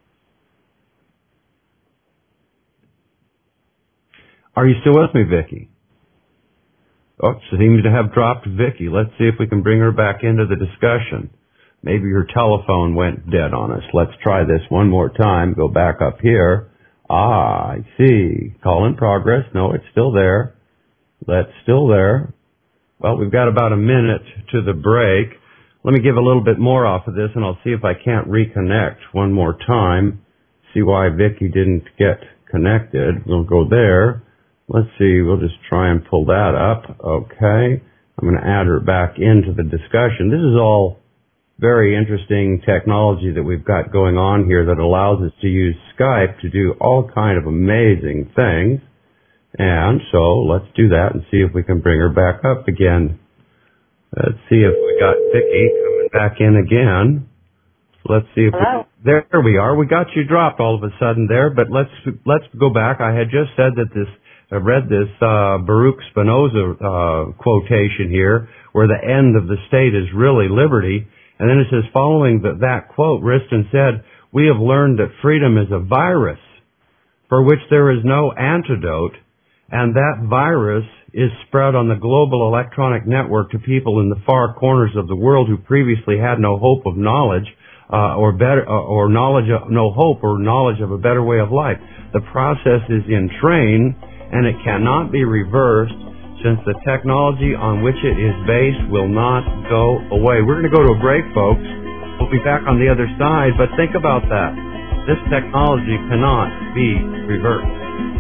Are you still with me, Vicki? Oh, seems to have dropped Vicki. Let's see if we can bring her back into the discussion. Maybe her telephone went dead on us. Let's try this one more time. Go back up here. Ah, I see. Call in progress. No, it's still there. That's still there. Well, we've got about a minute to the break. Let me give a little bit more off of this, and I'll see if I can't reconnect one more time. See why Vicki didn't get connected. We'll go there. Let's see. We'll just try and pull that up. Okay. I'm going to add her back into the discussion. This is all very interesting technology that we've got going on here that allows us to use Skype to do all kind of amazing things. And so let's do that and see if we can bring her back up again. Let's see if we got Vicki coming back in again. Let's see if Hello? we, there we are. We got you dropped all of a sudden there, but let's let's go back. I had just said that this I read this uh Baruch Spinoza uh quotation here, where the end of the state is really liberty. And then it says, following the, that quote, Wriston said, "We have learned that freedom is a virus for which there is no antidote, and that virus is spread on the global electronic network to people in the far corners of the world who previously had no hope of knowledge, uh, or better, uh, or knowledge, of, no hope or knowledge of a better way of life. The process is in train, and it cannot be reversed, since the technology on which it is based will not go away." We're going to go to a break, folks. We'll be back on the other side, but think about that. This technology cannot be reversed.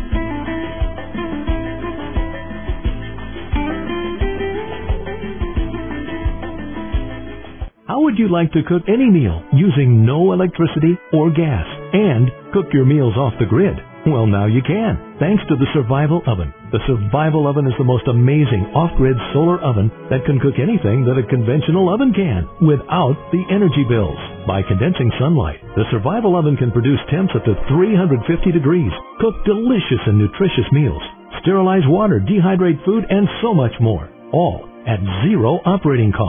How would you like to cook any meal using no electricity or gas and cook your meals off the grid? Well, now you can, thanks to the Survival Oven. The Survival Oven is the most amazing off-grid solar oven that can cook anything that a conventional oven can without the energy bills. By condensing sunlight, the Survival Oven can produce temps up to three hundred fifty degrees, cook delicious and nutritious meals, sterilize water, dehydrate food, and so much more, all at zero operating costs.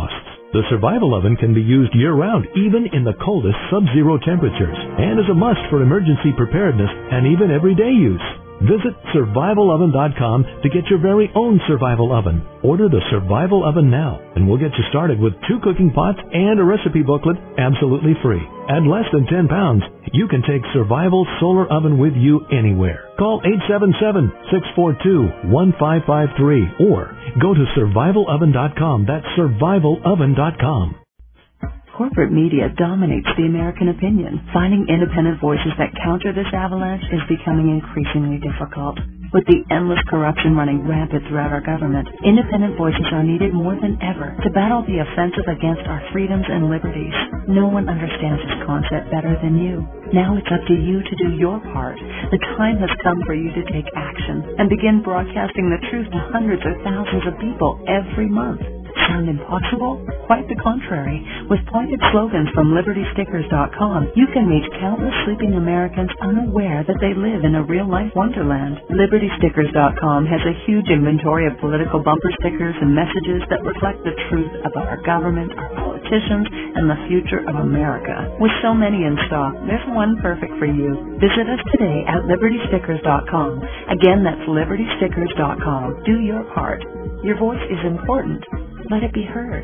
The Survival Oven can be used year-round, even in the coldest sub-zero temperatures, and is a must for emergency preparedness and even everyday use. Visit survival oven dot com to get your very own Survival Oven. Order the Survival Oven now, and we'll get you started with two cooking pots and a recipe booklet absolutely free. At less than ten pounds, you can take Survival Solar Oven with you anywhere. Call eight seven seven, six four two, one five five three or go to survival oven dot com. That's survival oven dot com. Corporate media dominates the American opinion. Finding independent voices that counter this avalanche is becoming increasingly difficult. With the endless corruption running rampant throughout our government, independent voices are needed more than ever to battle the offensive against our freedoms and liberties. No one understands this concept better than you. Now it's up to you to do your part. The time has come for you to take action and begin broadcasting the truth to hundreds or thousands of people every month. Sound impossible? Quite the contrary. With pointed slogans from liberty stickers dot com, you can reach countless sleeping Americans unaware that they live in a real-life wonderland. liberty stickers dot com has a huge inventory of political bumper stickers and messages that reflect the truth about our government, our politicians, and the future of America. With so many in stock, there's one perfect for you. Visit us today at liberty stickers dot com. Again, that's liberty stickers dot com. Do your part. Your voice is important. Let it be heard.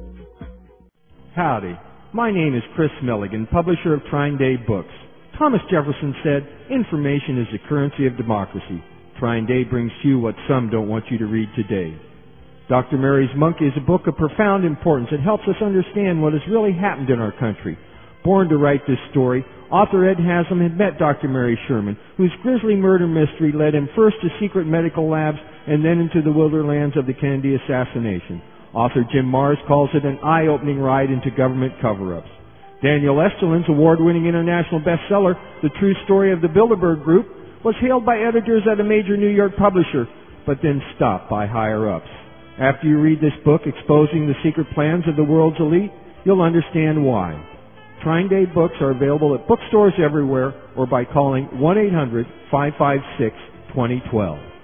Howdy. My name is Chris Milligan, publisher of Trine Day Books. Thomas Jefferson said, information is the currency of democracy. Trine Day brings to you what some don't want you to read today. Doctor Mary's Monkey is a book of profound importance. It helps us understand what has really happened in our country. Born to write this story, author Ed Haslam had met Doctor Mary Sherman, whose grisly murder mystery led him first to secret medical labs and then into the wilderlands of the Kennedy assassination. Author Jim Marrs calls it an eye-opening ride into government cover-ups. Daniel Esterlin's award-winning international bestseller, The True Story of the Bilderberg Group, was hailed by editors at a major New York publisher, but then stopped by higher-ups. After you read this book exposing the secret plans of the world's elite, you'll understand why. Trine Day Books are available at bookstores everywhere or by calling one eight hundred, five five six, two zero one two.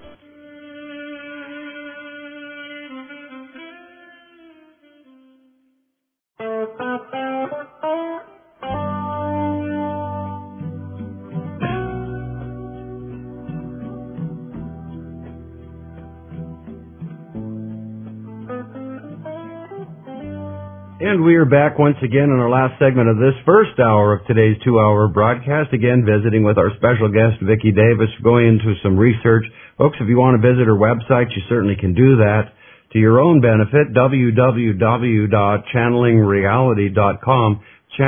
And we are back once again in our last segment of this first hour of today's two-hour broadcast, again visiting with our special guest, Vicki Davis, going into some research. Folks, if you want to visit her website, you certainly can do that to your own benefit, w w w dot channeling reality dot com,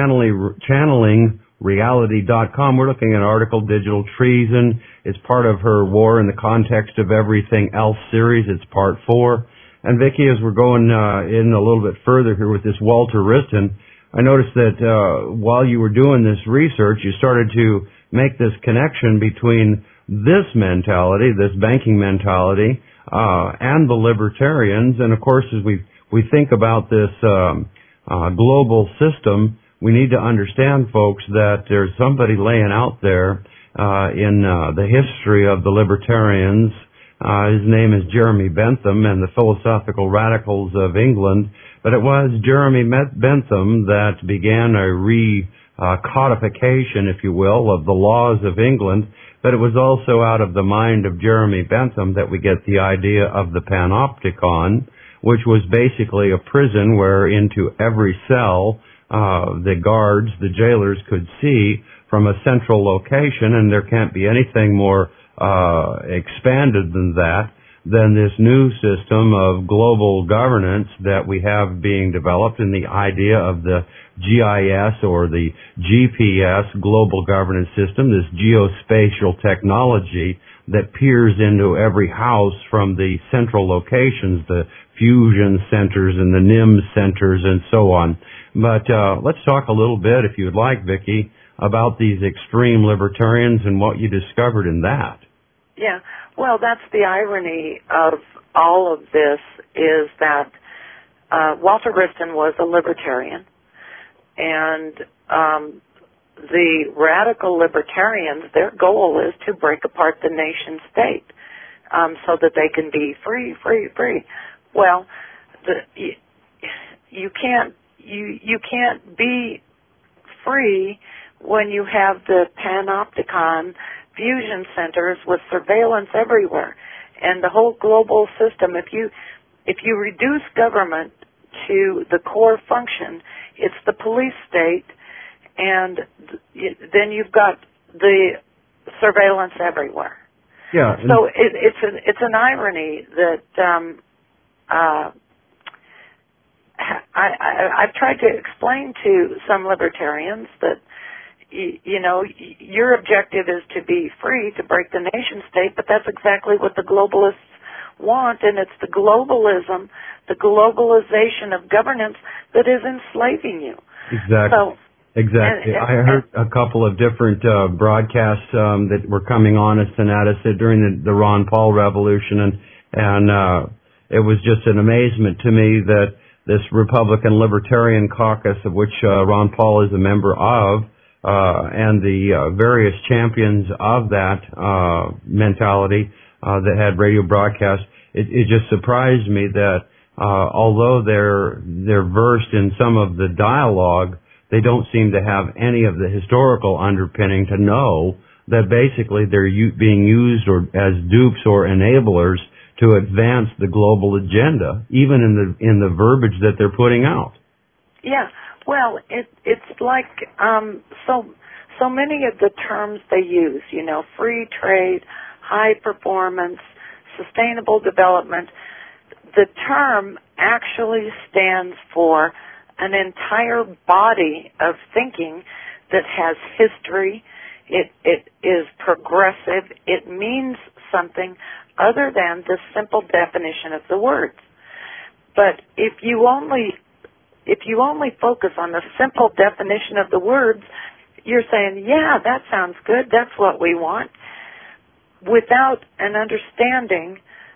channeling reality dot com. We're looking at an article, Digital Treason. It's part of her War in the Context of Everything Else series. It's part four. And Vicki, as we're going uh, in a little bit further here with this Walter Wriston, I noticed that uh, while you were doing this research, you started to make this connection between this mentality, this banking mentality, uh, and the libertarians. And of course, as we we think about this um, uh, global system, we need to understand, folks, that there's somebody laying out there uh, in uh, the history of the libertarians. Uh, his name is Jeremy Bentham and the Philosophical Radicals of England. But it was Jeremy Bentham that began a re-codification, uh, if you will, of the laws of England. But it was also out of the mind of Jeremy Bentham that we get the idea of the panopticon, which was basically a prison where into every cell uh, the guards, the jailers, could see from a central location, and there can't be anything more uh expanded than that, than this new system of global governance that we have being developed, in the idea of the G I S or the G P S, global governance system, this geospatial technology that peers into every house from the central locations, the fusion centers and the N I M centers and so on. But uh let's talk a little bit, if you would like, Vicki, about these extreme libertarians and what you discovered in that. Yeah, well, that's the irony of all of this, is that uh, Walter Wriston was a libertarian, and um, the radical libertarians, their goal is to break apart the nation state um, so that they can be free, free, free. Well, the, you can't you you can't be free when you have the panopticon fusion centers with surveillance everywhere and the whole global system. If you if you reduce government to the core function, it's the police state, and th- then you've got the surveillance everywhere. Yeah. So it, it's an it's an irony that um, uh, I, I I've tried to explain to some libertarians that y- you know y- your objective is to be free, to break the nation state, but that's exactly what the globalists want, and it's the globalism, the globalization of governance that is enslaving you. Exactly. So, Exactly. And, and, I heard a couple of different uh, broadcasts um, that were coming on us and at us during the, the Ron Paul revolution, and and uh, it was just an amazement to me that this Republican Libertarian Caucus, of which uh, Ron Paul is a member of, uh, and the uh, various champions of that uh, mentality uh, that had radio broadcasts, it, it just surprised me that uh, although they're they're versed in some of the dialogue, they don't seem to have any of the historical underpinning to know that basically they're u- being used or as dupes or enablers to advance the global agenda, even in the in the verbiage that they're putting out. Yeah, well, it it's like um, so so many of the terms they use, you know, free trade, high performance, sustainable development. The term actually stands for an entire body of thinking that has history. It it is progressive. It means something other than the simple definition of the words. But if you only if you only focus on the simple definition of the words, you're saying, yeah, that sounds good. That's what we want, without an understanding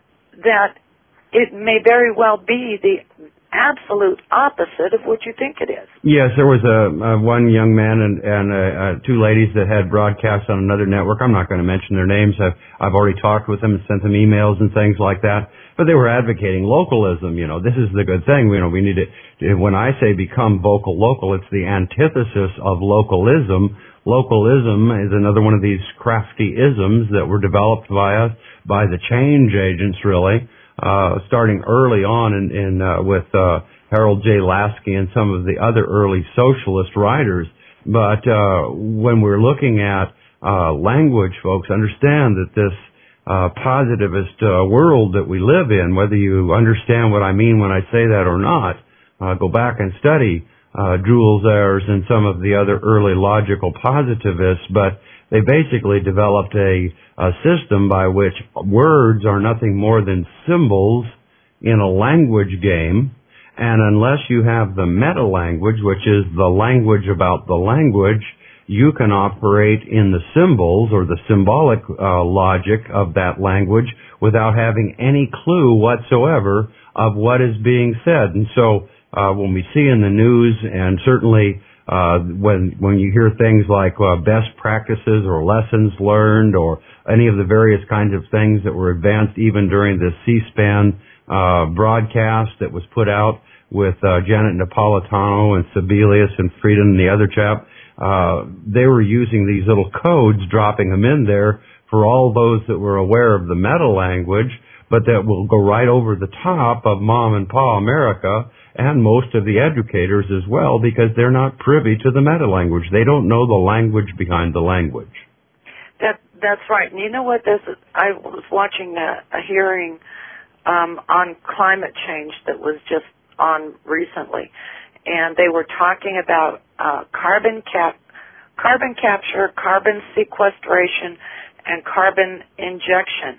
that it may very well be the absolute opposite of what you think it is. Yes, there was a, a one young man and, and uh, uh, two ladies that had broadcasts on another network. I'm not going to mention their names. I've, I've already talked with them and sent them emails and things like that. But they were advocating localism. You know, this is the good thing. You know, we need to, when I say become vocal local, it's the antithesis of localism. Localism is another one of these crafty isms that were developed by us, by the change agents, really. Uh, starting early on in, in uh, with uh, Harold J. Lasky and some of the other early socialist writers. But uh, when we're looking at uh, language, folks, understand that this uh, positivist uh, world that we live in, whether you understand what I mean when I say that or not, uh, go back and study uh, Jules Ayres and some of the other early logical positivists, but they basically developed a, a system by which words are nothing more than symbols in a language game, and unless you have the meta-language, which is the language about the language, you can operate in the symbols or the symbolic uh, logic of that language without having any clue whatsoever of what is being said. And so uh, when we see in the news, and certainly Uh, when when you hear things like uh, best practices or lessons learned or any of the various kinds of things that were advanced even during the C-SPAN uh, broadcast that was put out with uh, Janet Napolitano and Sebelius and Frieden and the other chap, uh, they were using these little codes, dropping them in there for all those that were aware of the meta language, but that will go right over the top of Mom and Pa America and most of the educators as well, because they're not privy to the meta-language. They don't know the language behind the language. That that's right. And you know what? This is, I was watching a, a hearing um, on climate change that was just on recently, and they were talking about uh, carbon cap, carbon capture, carbon sequestration, and carbon injection.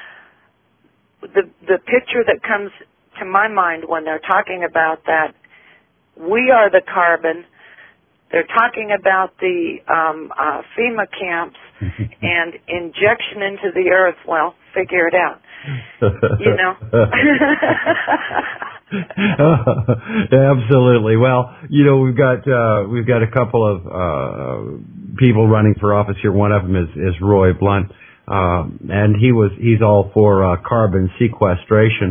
The the picture that comes to my mind when they're talking about that, we are the carbon. They're talking about the um, uh, FEMA camps and injection into the earth. Well, figure it out. You know. Absolutely. Well, you know, we've got uh, we've got a couple of uh, people running for office here. One of them is, is Roy Blunt, uh, and he was he's all for uh, carbon sequestration.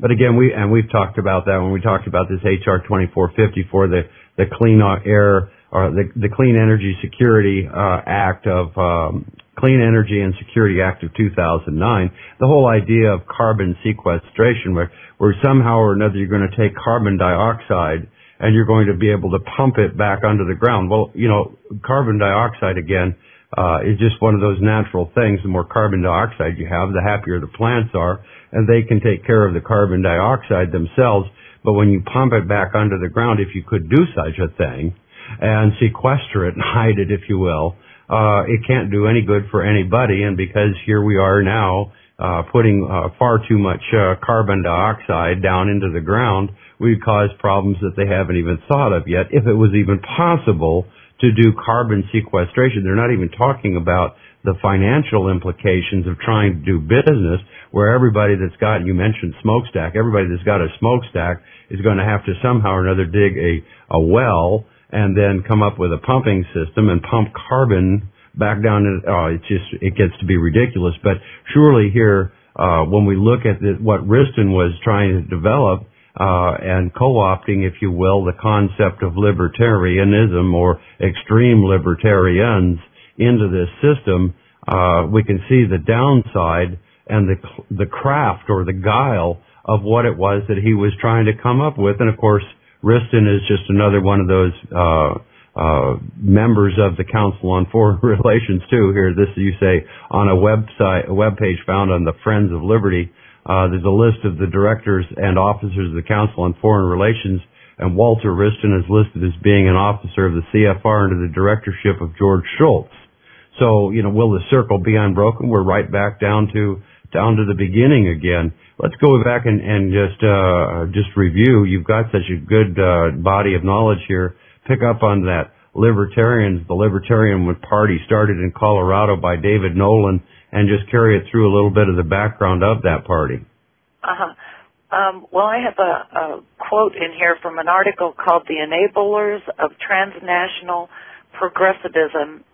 But again, we and we've talked about that when we talked about this H R twenty-four fifty-four, the the Clean Air or the the Clean Energy Security uh, Act of um, Clean Energy and Security Act of two thousand nine. The whole idea of carbon sequestration, where where somehow or another you're going to take carbon dioxide and you're going to be able to pump it back under the ground. Well, you know, carbon dioxide again uh, is just one of those natural things. The more carbon dioxide you have, the happier the plants are, and they can take care of the carbon dioxide themselves. But when you pump it back under the ground, if you could do such a thing and sequester it and hide it, if you will, uh, it can't do any good for anybody. And because here we are now uh, putting uh, far too much uh, carbon dioxide down into the ground, we cause problems that they haven't even thought of yet. If it was even possible to do carbon sequestration, they're not even talking about the financial implications of trying to do business where everybody that's got, you mentioned smokestack, everybody that's got a smokestack is going to have to somehow or another dig a, a well and then come up with a pumping system and pump carbon back down. In, oh, it's just, it gets to be ridiculous. But surely here, uh, when we look at the, what Wriston was trying to develop, Uh, and co-opting, if you will, the concept of libertarianism or extreme libertarians into this system, uh, we can see the downside and the the craft or the guile of what it was that he was trying to come up with. And of course, Wriston is just another one of those uh, uh, members of the Council on Foreign Relations too. Here, this you say on a website, a web page found on the Friends of Liberty. Uh, there's a list of the directors and officers of the Council on Foreign Relations, and Walter Wriston is listed as being an officer of the C F R under the directorship of George Shultz. So, you know, will the circle be unbroken? We're right back down to down to the beginning again. Let's go back and, and just uh, just review. You've got such a good uh, body of knowledge here. Pick up on that. Libertarians, the Libertarian Party started in Colorado by David Nolan, and just carry it through a little bit of the background of that party. Uh-huh. Um, well, I have a, a quote in here from an article called The Enablers of Transnational Progressivism,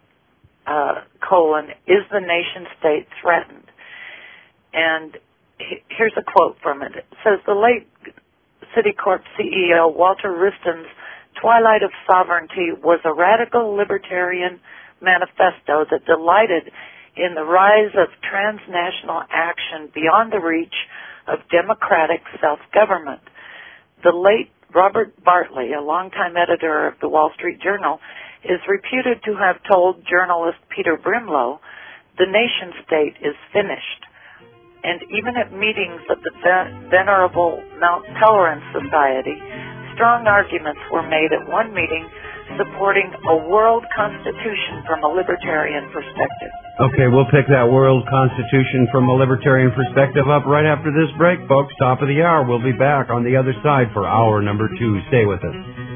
uh, colon, Is the Nation State Threatened? And he, here's a quote from it. It says, the late Citicorp C E O Walter Wriston's Twilight of Sovereignty was a radical libertarian manifesto that delighted in the rise of transnational action beyond the reach of democratic self-government. The late Robert Bartley, a longtime editor of the Wall Street Journal, is reputed to have told journalist Peter Brimlow, the nation state is finished. And even at meetings of the Venerable Mount Pelerin Society, strong arguments were made at one meeting supporting a world constitution from a libertarian perspective. Okay, we'll pick that world constitution from a libertarian perspective up right after this break, folks. Top of the hour. We'll be back on the other side for hour number two. Stay with us.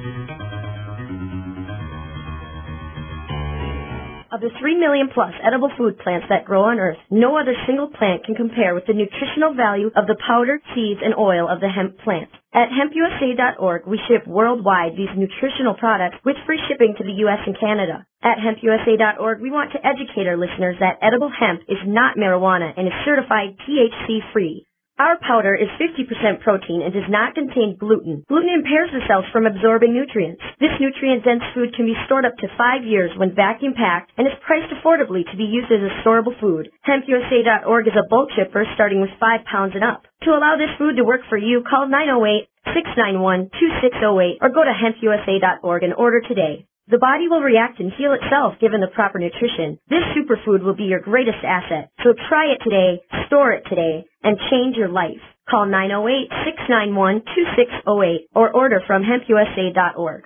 Of the three million plus edible food plants that grow on Earth, no other single plant can compare with the nutritional value of the powder, seeds, and oil of the hemp plant. At hemp U S A dot org, we ship worldwide these nutritional products with free shipping to the U S and Canada. At hemp U S A dot org, we want to educate our listeners that edible hemp is not marijuana and is certified T H C-free. Our powder is fifty percent protein and does not contain gluten. Gluten impairs the cells from absorbing nutrients. This nutrient-dense food can be stored up to five years when vacuum-packed and is priced affordably to be used as a storable food. hemp U S A dot org is a bulk shipper starting with five pounds and up. To allow this food to work for you, call nine oh eight, six nine one, two six oh eight or go to hemp U S A dot org and order today. The body will react and heal itself given the proper nutrition. This superfood will be your greatest asset. So try it today, store it today, and change your life. Call nine oh eight, six nine one, two six oh eight or order from hemp U S A dot org.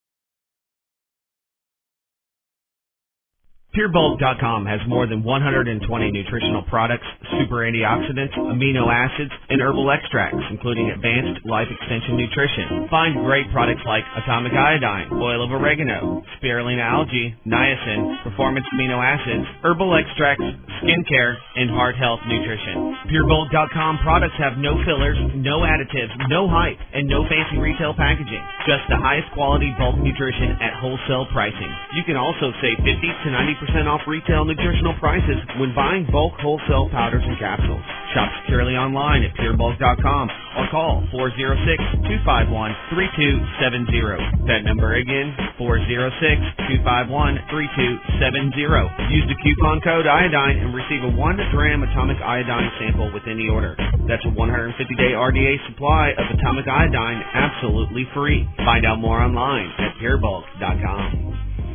Pure Bulk dot com has more than one hundred twenty nutritional products, super antioxidants, amino acids, and herbal extracts, including advanced life extension nutrition. Find great products like atomic iodine, oil of oregano, spirulina algae, niacin, performance amino acids, herbal extracts, skincare, and heart health nutrition. Pure Bulk dot com products have no fillers, no additives, no hype, and no fancy retail packaging. Just the highest quality bulk nutrition at wholesale pricing. You can also save fifty to ninety percent off retail nutritional prices when buying bulk wholesale powders and capsules. Shop securely online at pure bulk dot com or call four oh six, two five one, three two seven zero. That number again, four oh six, two five one, three two seven zero. Use the coupon code iodine and receive a one gram atomic iodine sample with any order. That's a one hundred fifty day R D A supply of atomic iodine absolutely free. Find out more online at pure bulk dot com.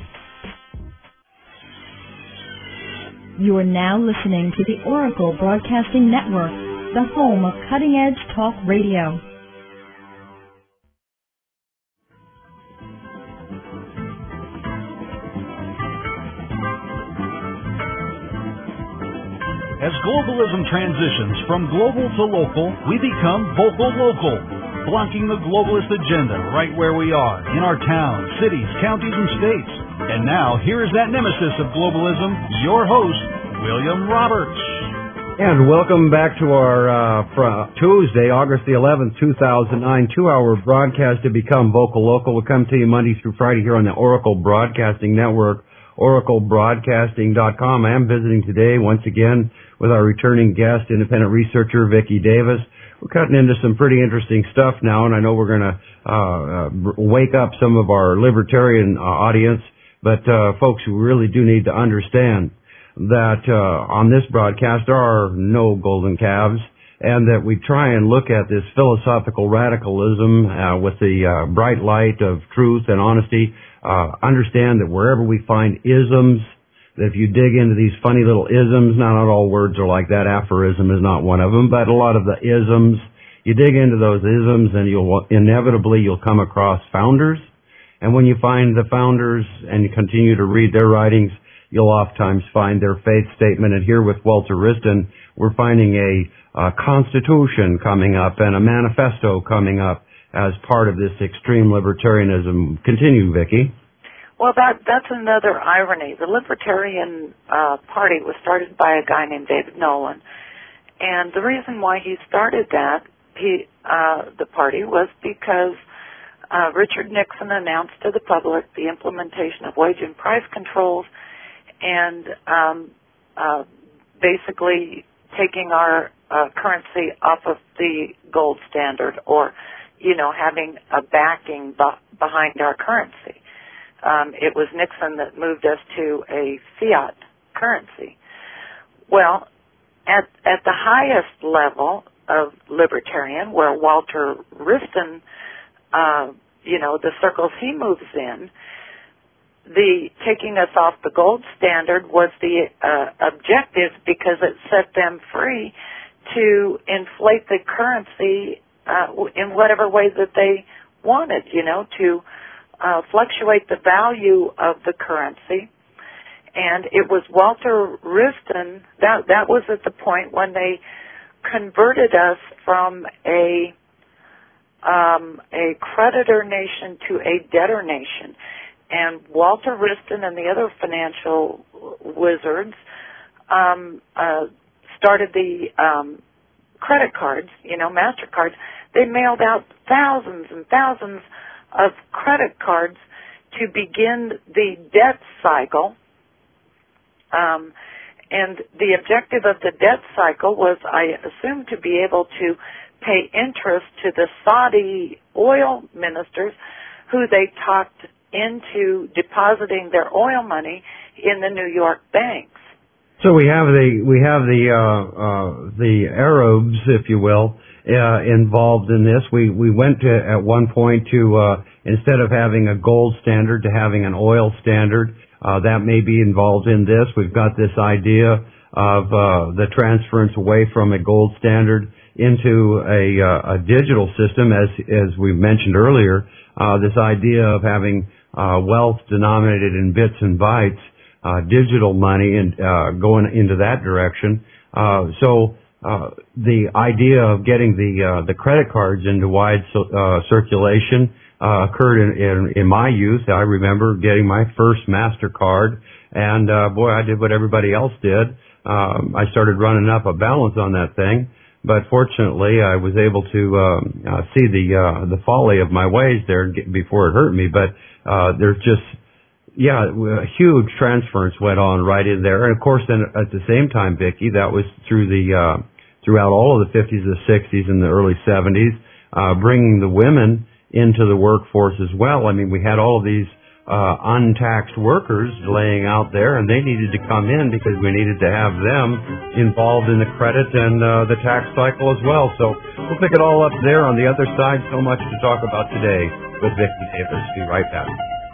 You are now listening to the Oracle Broadcasting Network, the home of cutting-edge talk radio. As globalism transitions from global to local, we become vocal local, blocking the globalist agenda right where we are, in our towns, cities, counties, and states. And now, here is that nemesis of globalism, your host, William Roberts. And welcome back to our uh, fr- Tuesday, August the eleventh, two thousand nine, two-hour broadcast to become vocal local. We come to you Monday through Friday here on the Oracle Broadcasting Network, oracle broadcasting dot com. I am visiting today once again with our returning guest, independent researcher Vicki Davis. We're cutting into some pretty interesting stuff now, and I know we're going to uh, uh, wake up some of our libertarian uh, audience. But, uh, folks, we really do need to understand that, uh, on this broadcast there are no golden calves, and that we try and look at this philosophical radicalism, uh, with the, uh, bright light of truth and honesty, uh, understand that wherever we find isms, that if you dig into these funny little isms, now not all words are like that, aphorism is not one of them, but a lot of the isms, you dig into those isms and you'll, inevitably you'll come across founders. And when you find the founders and you continue to read their writings, you'll oftentimes find their faith statement. And here with Walter Wriston, we're finding a, a constitution coming up and a manifesto coming up as part of this extreme libertarianism. Continue, Vicki. Well, that that's another irony. The Libertarian uh, Party was started by a guy named David Nolan, and the reason why he started that he uh, the party was because Uh, Richard Nixon announced to the public the implementation of wage and price controls and um, uh, basically taking our uh, currency off of the gold standard, or, you know, having a backing b- behind our currency. Um, it was Nixon that moved us to a fiat currency. Well, at, at the highest level of libertarian, where Walter Wriston Uh, you know, the circles he moves in, the taking us off the gold standard was the uh, objective, because it set them free to inflate the currency uh, in whatever way that they wanted, you know, to uh, fluctuate the value of the currency. And it was Walter Wriston, that, that was at the point when they converted us from a Um, a creditor nation to a debtor nation. And Walter Wriston and the other financial wizards um, uh, started the um, credit cards, you know, MasterCards. They mailed out thousands and thousands of credit cards to begin the debt cycle. Um, and the objective of the debt cycle was, I assume, to be able to pay interest to the Saudi oil ministers who they talked into depositing their oil money in the New York banks. So we have the we have the uh, uh, the Arabs, if you will, uh, involved in this. We we went to at one point to uh, instead of having a gold standard to having an oil standard. Uh, that may be involved in this. We've got this idea of uh, the transference away from a gold standard into a, uh, a digital system, as as we mentioned earlier. Uh, this idea of having uh, wealth denominated in bits and bytes, uh, digital money, and uh, going into that direction. Uh, so uh, the idea of getting the uh, the credit cards into wide so, uh, circulation uh, occurred in, in in my youth. I remember getting my first MasterCard, and uh, boy, I did what everybody else did. Um, I started running up a balance on that thing. But fortunately, I was able to um, uh, see the uh, the folly of my ways there before it hurt me. But uh, there's just, yeah, a huge transference went on right in there. And of course, then at the same time, Vicki, that was through the uh, throughout all of the fifties, the sixties, and the early seventies, uh, bringing the women into the workforce as well. I mean, we had all of these uh, untaxed workers laying out there, and they needed to come in because we needed to have them involved in the credit and uh, the tax cycle as well. So we'll pick it all up there on the other side. So much to talk about today with Vicki Davis. Be right back.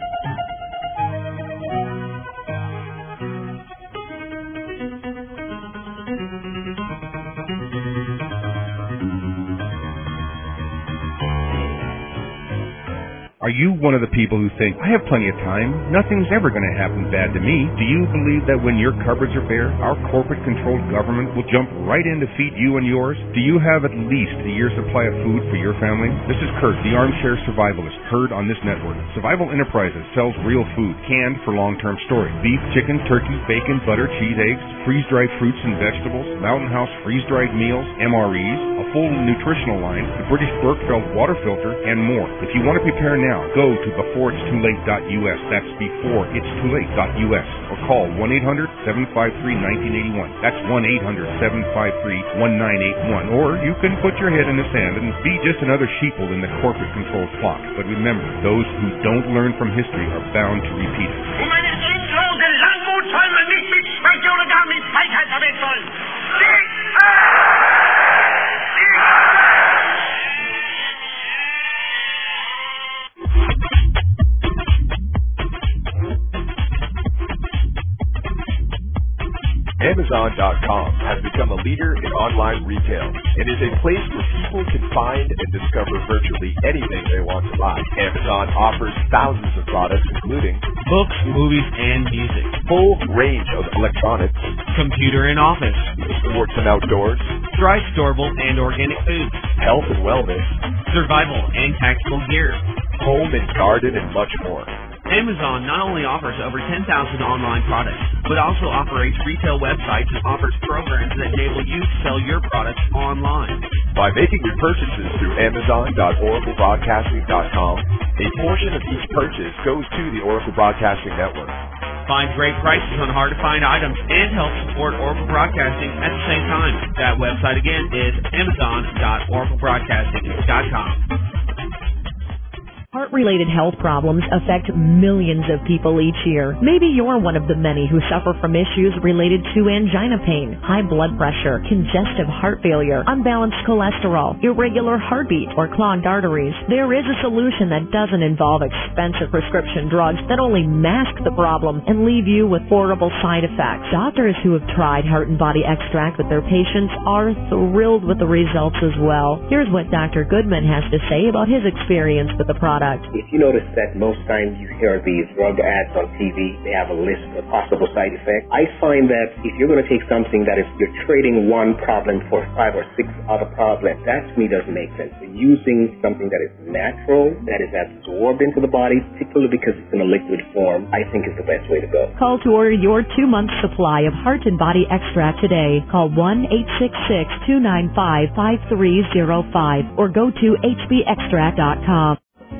Are you one of the people who think, I have plenty of time, nothing's ever going to happen bad to me? Do you believe that when your cupboards are bare, our corporate-controlled government will jump right in to feed you and yours? Do you have at least a year's supply of food for your family? This is Kurt, the armchair survivalist, heard on this network. Survival Enterprises sells real food, canned for long-term storage. Beef, chicken, turkey, bacon, butter, cheese, eggs, freeze-dried fruits and vegetables, Mountain House freeze-dried meals, M R Es, a full nutritional line, the British Berkefeld water filter, and more. If you want to prepare now, go to before it's too late dot U S. That's before it's too late dot U S. Or call one eight hundred seven five three one nine eight one. That's one eight hundred seven five three one nine eight one. Or you can put your head in the sand and be just another sheeple in the corporate-controlled flock. But remember, those who don't learn from history are bound to repeat it. Um eine endlose Langmut soll man nicht mit Schwäche oder gar mit Feigheit verwechseln. Amazon dot com has become a leader in online retail and is a place where people can find and discover virtually anything they want to buy. Amazon offers thousands of products including books, movies, and music, full range of electronics, computer and office, sports and outdoors, dry, storable, and organic foods, health and wellness, survival and tactical gear, home and garden, and much more. Amazon not only offers over ten thousand online products, but also operates retail websites and offers programs that enable you to sell your products online. By making your purchases through Amazon dot Oracle Broadcasting dot com, a portion of each purchase goes to the Oracle Broadcasting Network. Find great prices on hard-to-find items and help support Oracle Broadcasting at the same time. That website again is Amazon dot Oracle Broadcasting dot com. Heart-related health problems affect millions of people each year. Maybe you're one of the many who suffer from issues related to angina pain, high blood pressure, congestive heart failure, unbalanced cholesterol, irregular heartbeat, or clogged arteries. There is a solution that doesn't involve expensive prescription drugs that only mask the problem and leave you with horrible side effects. Doctors who have tried Heart and Body Extract with their patients are thrilled with the results as well. Here's what Doctor Goodman has to say about his experience with the product. If you notice that most times you hear these drug ads on T V, they have a list of possible side effects. I find that if you're going to take something that is, you're trading one problem for five or six other problems, that to me doesn't make sense. So using something that is natural, that is absorbed into the body, particularly because it's in a liquid form, I think is the best way to go. Call to order your two-month supply of Heart and Body Extract today. Call one eight six six, two nine five, five three zero five or go to H B extract dot com.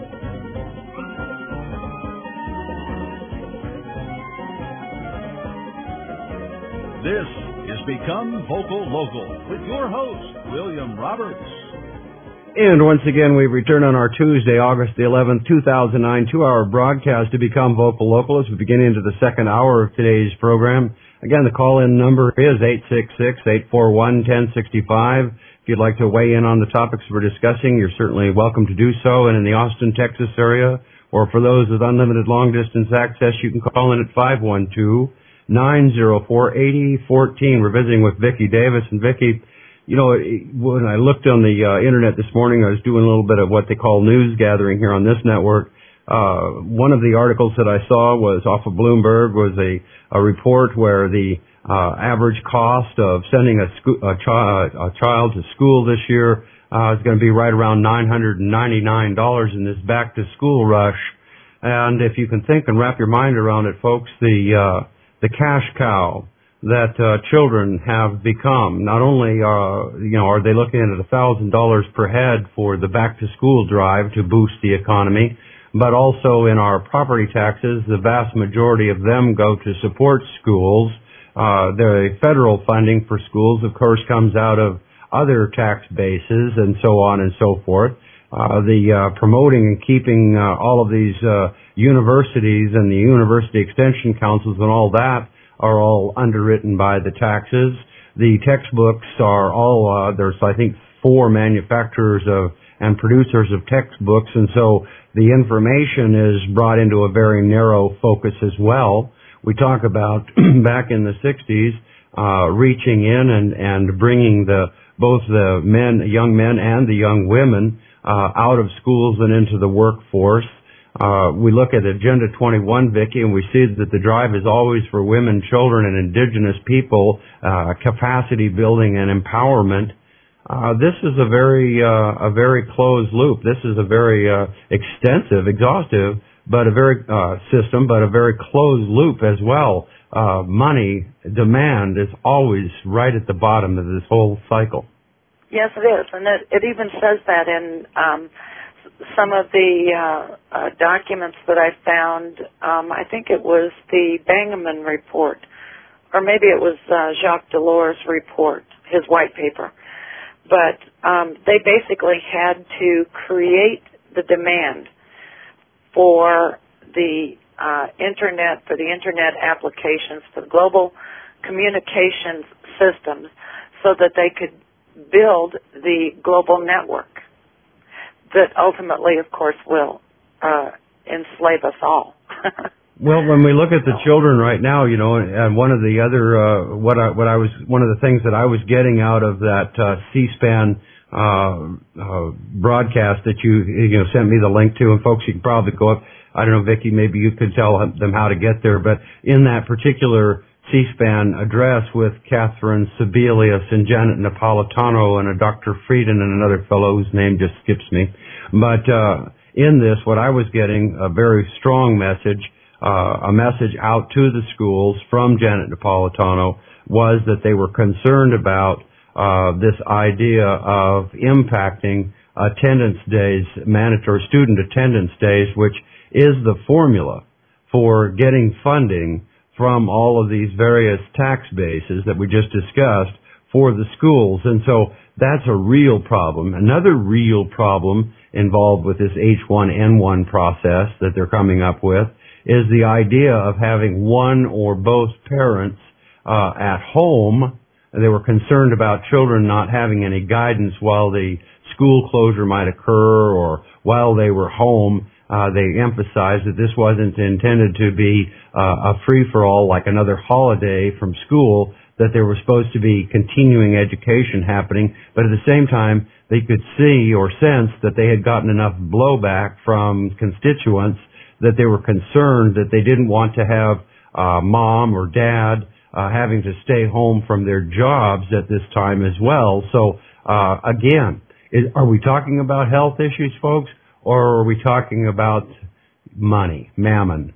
This is Become Vocal Local with your host, William Roberts. And once again, we return on our Tuesday, August the eleventh, two thousand nine, two-hour broadcast to Become Vocal Local as we begin into the second hour of today's program. Again, the call-in number is eight six six, eight four one, one oh six five. If you'd like to weigh in on the topics we're discussing, you're certainly welcome to do so. And in the Austin, Texas area, or for those with unlimited long-distance access, you can call in at five one two, nine oh four, eight oh one four. We're visiting with Vicki Davis. And Vicki, you know, when I looked on the uh, internet this morning, I was doing a little bit of what they call news gathering here on this network. Uh, one of the articles that I saw was off of Bloomberg was a, a report where the uh, average cost of sending a, sco- a, chi- a child to school this year uh, is going to be right around nine hundred ninety-nine dollars in this back-to-school rush. And if you can think and wrap your mind around it, folks, the uh, the cash cow that uh, children have become. Not only uh, you know are they looking at a thousand dollars per head for the back to school drive to boost the economy, but also in our property taxes, the vast majority of them go to support schools. Uh, the federal funding for schools, of course, comes out of other tax bases and so on and so forth. Uh, the uh, promoting and keeping uh, all of these uh, universities and the university extension councils and all that are all underwritten by the taxes. The textbooks are all, uh, there's I think four manufacturers of and producers of textbooks, and so the information is brought into a very narrow focus as well. We talk about back in the sixties, uh, reaching in and, and bringing the both the men, young men and the young women uh, out of schools and into the workforce. Uh, we look at Agenda twenty-one, Vicki, and we see that the drive is always for women, children, and indigenous people, uh, capacity building and empowerment. Uh, this is a very, uh, a very closed loop. This is a very, uh, extensive, exhaustive, but a very, uh, system, but a very closed loop as well. Uh, money, demand is always right at the bottom of this whole cycle. Yes, it is. And it, it even says that in, um, some of the, uh, uh, documents that I found. Um, I think it was the Bangaman report, or maybe it was, uh, Jacques Delors' report, his white paper. But um, they basically had to create the demand for the uh, Internet, for the Internet applications, for the global communications systems, so that they could build the global network that ultimately, of course, will uh, enslave us all. Well, when we look at the children right now, you know, and one of the other, uh, what I, what I was, one of the things that I was getting out of that, uh, C-SPAN, uh, uh, broadcast that you, you know, sent me the link to, and folks, you can probably go up, I don't know, Vicki, maybe you could tell them how to get there, but in that particular C-SPAN address with Catherine Sebelius and Janet Napolitano and a Doctor Frieden and another fellow whose name just skips me. But, uh, in this, what I was getting, a very strong message, Uh, a message out to the schools from Janet Napolitano was that they were concerned about uh, this idea of impacting attendance days, mandatory student attendance days, which is the formula for getting funding from all of these various tax bases that we just discussed for the schools. And so that's a real problem. Another real problem involved with this H one N one process that they're coming up with is the idea of having one or both parents uh, at home. They were concerned about children not having any guidance while the school closure might occur or while they were home. Uh, they emphasized that this wasn't intended to be uh, a free-for-all like another holiday from school, that there was supposed to be continuing education happening, but at the same time they could see or sense that they had gotten enough blowback from constituents that they were concerned that they didn't want to have uh, mom or dad uh, having to stay home from their jobs at this time as well. So uh, again, is, are we talking about health issues, folks, or are we talking about money, mammon?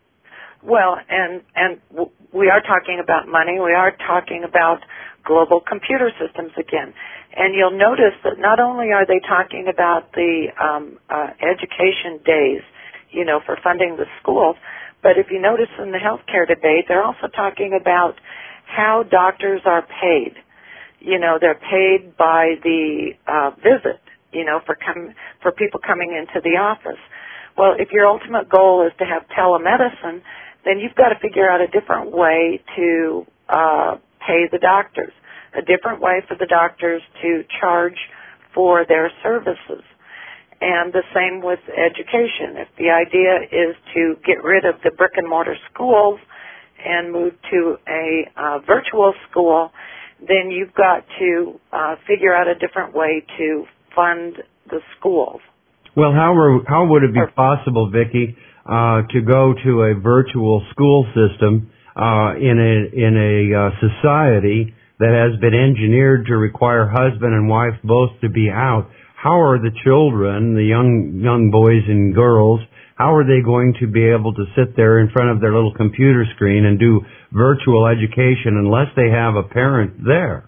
Well, and and w- we are talking about money. We are talking about global computer systems again. And you'll notice that not only are they talking about the um, uh, education days, you know, for funding the schools, but if you notice in the healthcare debate, they're also talking about how doctors are paid. You know, they're paid by the uh, visit, you know, for com- for people coming into the office. Well, if your ultimate goal is to have telemedicine, then you've got to figure out a different way to uh, pay the doctors, a different way for the doctors to charge for their services. And the same with education. If the idea is to get rid of the brick and mortar schools and move to a uh, virtual school, then you've got to uh, figure out a different way to fund the schools. Well, how are, how would it be possible, Vicki, uh, to go to a virtual school system uh, in a in a uh, society that has been engineered to require husband and wife both to be out? How are the children, the young young boys and girls, how are they going to be able to sit there in front of their little computer screen and do virtual education unless they have a parent there?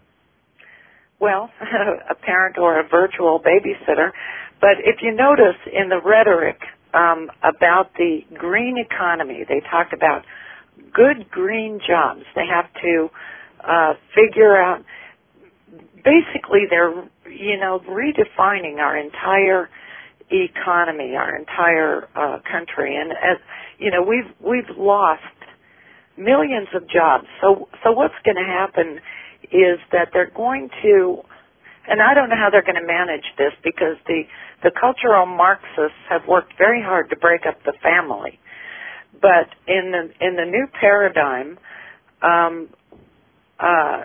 Well, a parent or a virtual babysitter. But if you notice in the rhetoric um, about the green economy, they talk about good green jobs. They have to uh, figure out basically they're, you know, redefining our entire economy, our entire uh, country, and as you know, we've we've lost millions of jobs. So so what's going to happen is that they're going to, and I don't know how they're going to manage this, because the the cultural Marxists have worked very hard to break up the family. But in the in the new paradigm um, uh,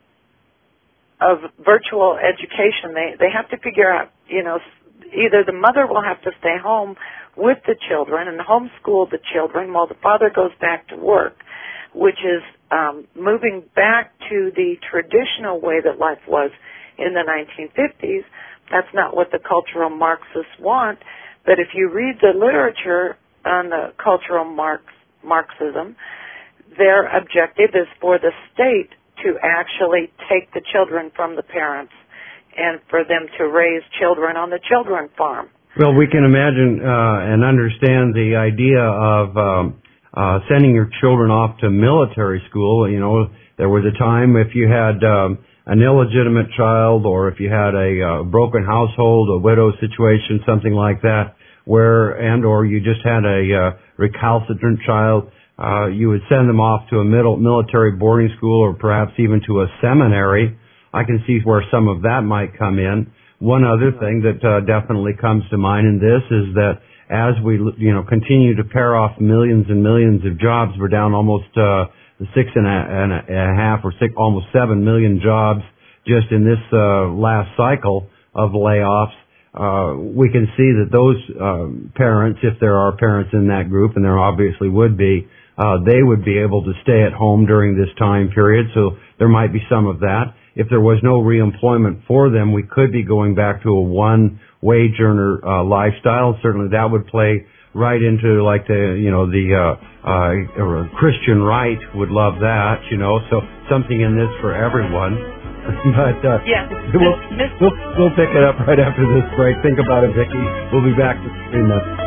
of virtual education, they they have to figure out, you know, either the mother will have to stay home with the children and homeschool the children while the father goes back to work, which is um, moving back to the traditional way that life was in the nineteen fifties. That's not what the cultural Marxists want. But if you read the literature on the cultural Marx, Marxism, their objective is for the state to actually take the children from the parents and for them to raise children on the children farm. Well, we can imagine uh, and understand the idea of um, uh, sending your children off to military school. You know, there was a time if you had um, an illegitimate child, or if you had a uh, broken household, a widow situation, something like that, where and or you just had a uh, recalcitrant child, uh, you would send them off to a middle military boarding school, or perhaps even to a seminary. I can see where some of that might come in. One other thing that uh, definitely comes to mind in this is that as we, you know, continue to pare off millions and millions of jobs, we're down almost uh, six and a, and a half or six, almost seven million jobs just in this uh, last cycle of layoffs. Uh, we can see that those uh, parents, if there are parents in that group, and there obviously would be, uh, they would be able to stay at home during this time period. So there might be some of that. If there was no reemployment for them, we could be going back to a one-wage earner uh, lifestyle. Certainly that would play right into, like, the, you know, the uh, uh, Christian right would love that, you know, so something in this for everyone. But uh, yeah. we'll, we'll, we'll pick it up right after this break. Think about it, Vicki. We'll be back in three minutes.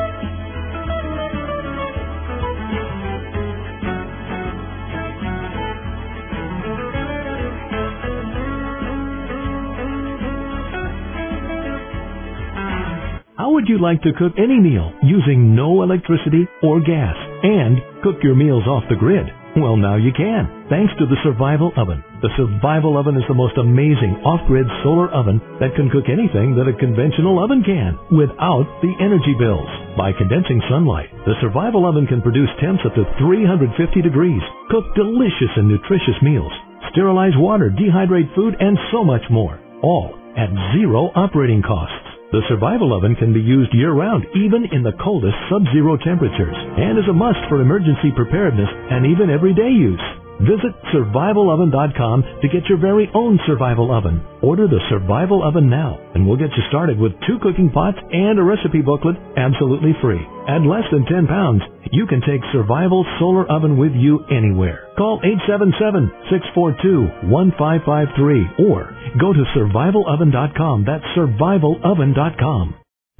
How would you like to cook any meal using no electricity or gas and cook your meals off the grid? Well, now you can, thanks to the Survival Oven. The Survival Oven is the most amazing off-grid solar oven that can cook anything that a conventional oven can without the energy bills. By condensing sunlight, the Survival Oven can produce temps up to three hundred fifty degrees, cook delicious and nutritious meals, sterilize water, dehydrate food, and so much more, all at zero operating costs. The Survival Oven can be used year-round, even in the coldest sub-zero temperatures, and is a must for emergency preparedness and even everyday use. Visit survival oven dot com to get your very own Survival Oven. Order the Survival Oven now, and we'll get you started with two cooking pots and a recipe booklet absolutely free. At less than ten pounds, you can take Survival Solar Oven with you anywhere. Call eight seven seven, six four two, one five five three or go to survival oven dot com. That's survival oven dot com.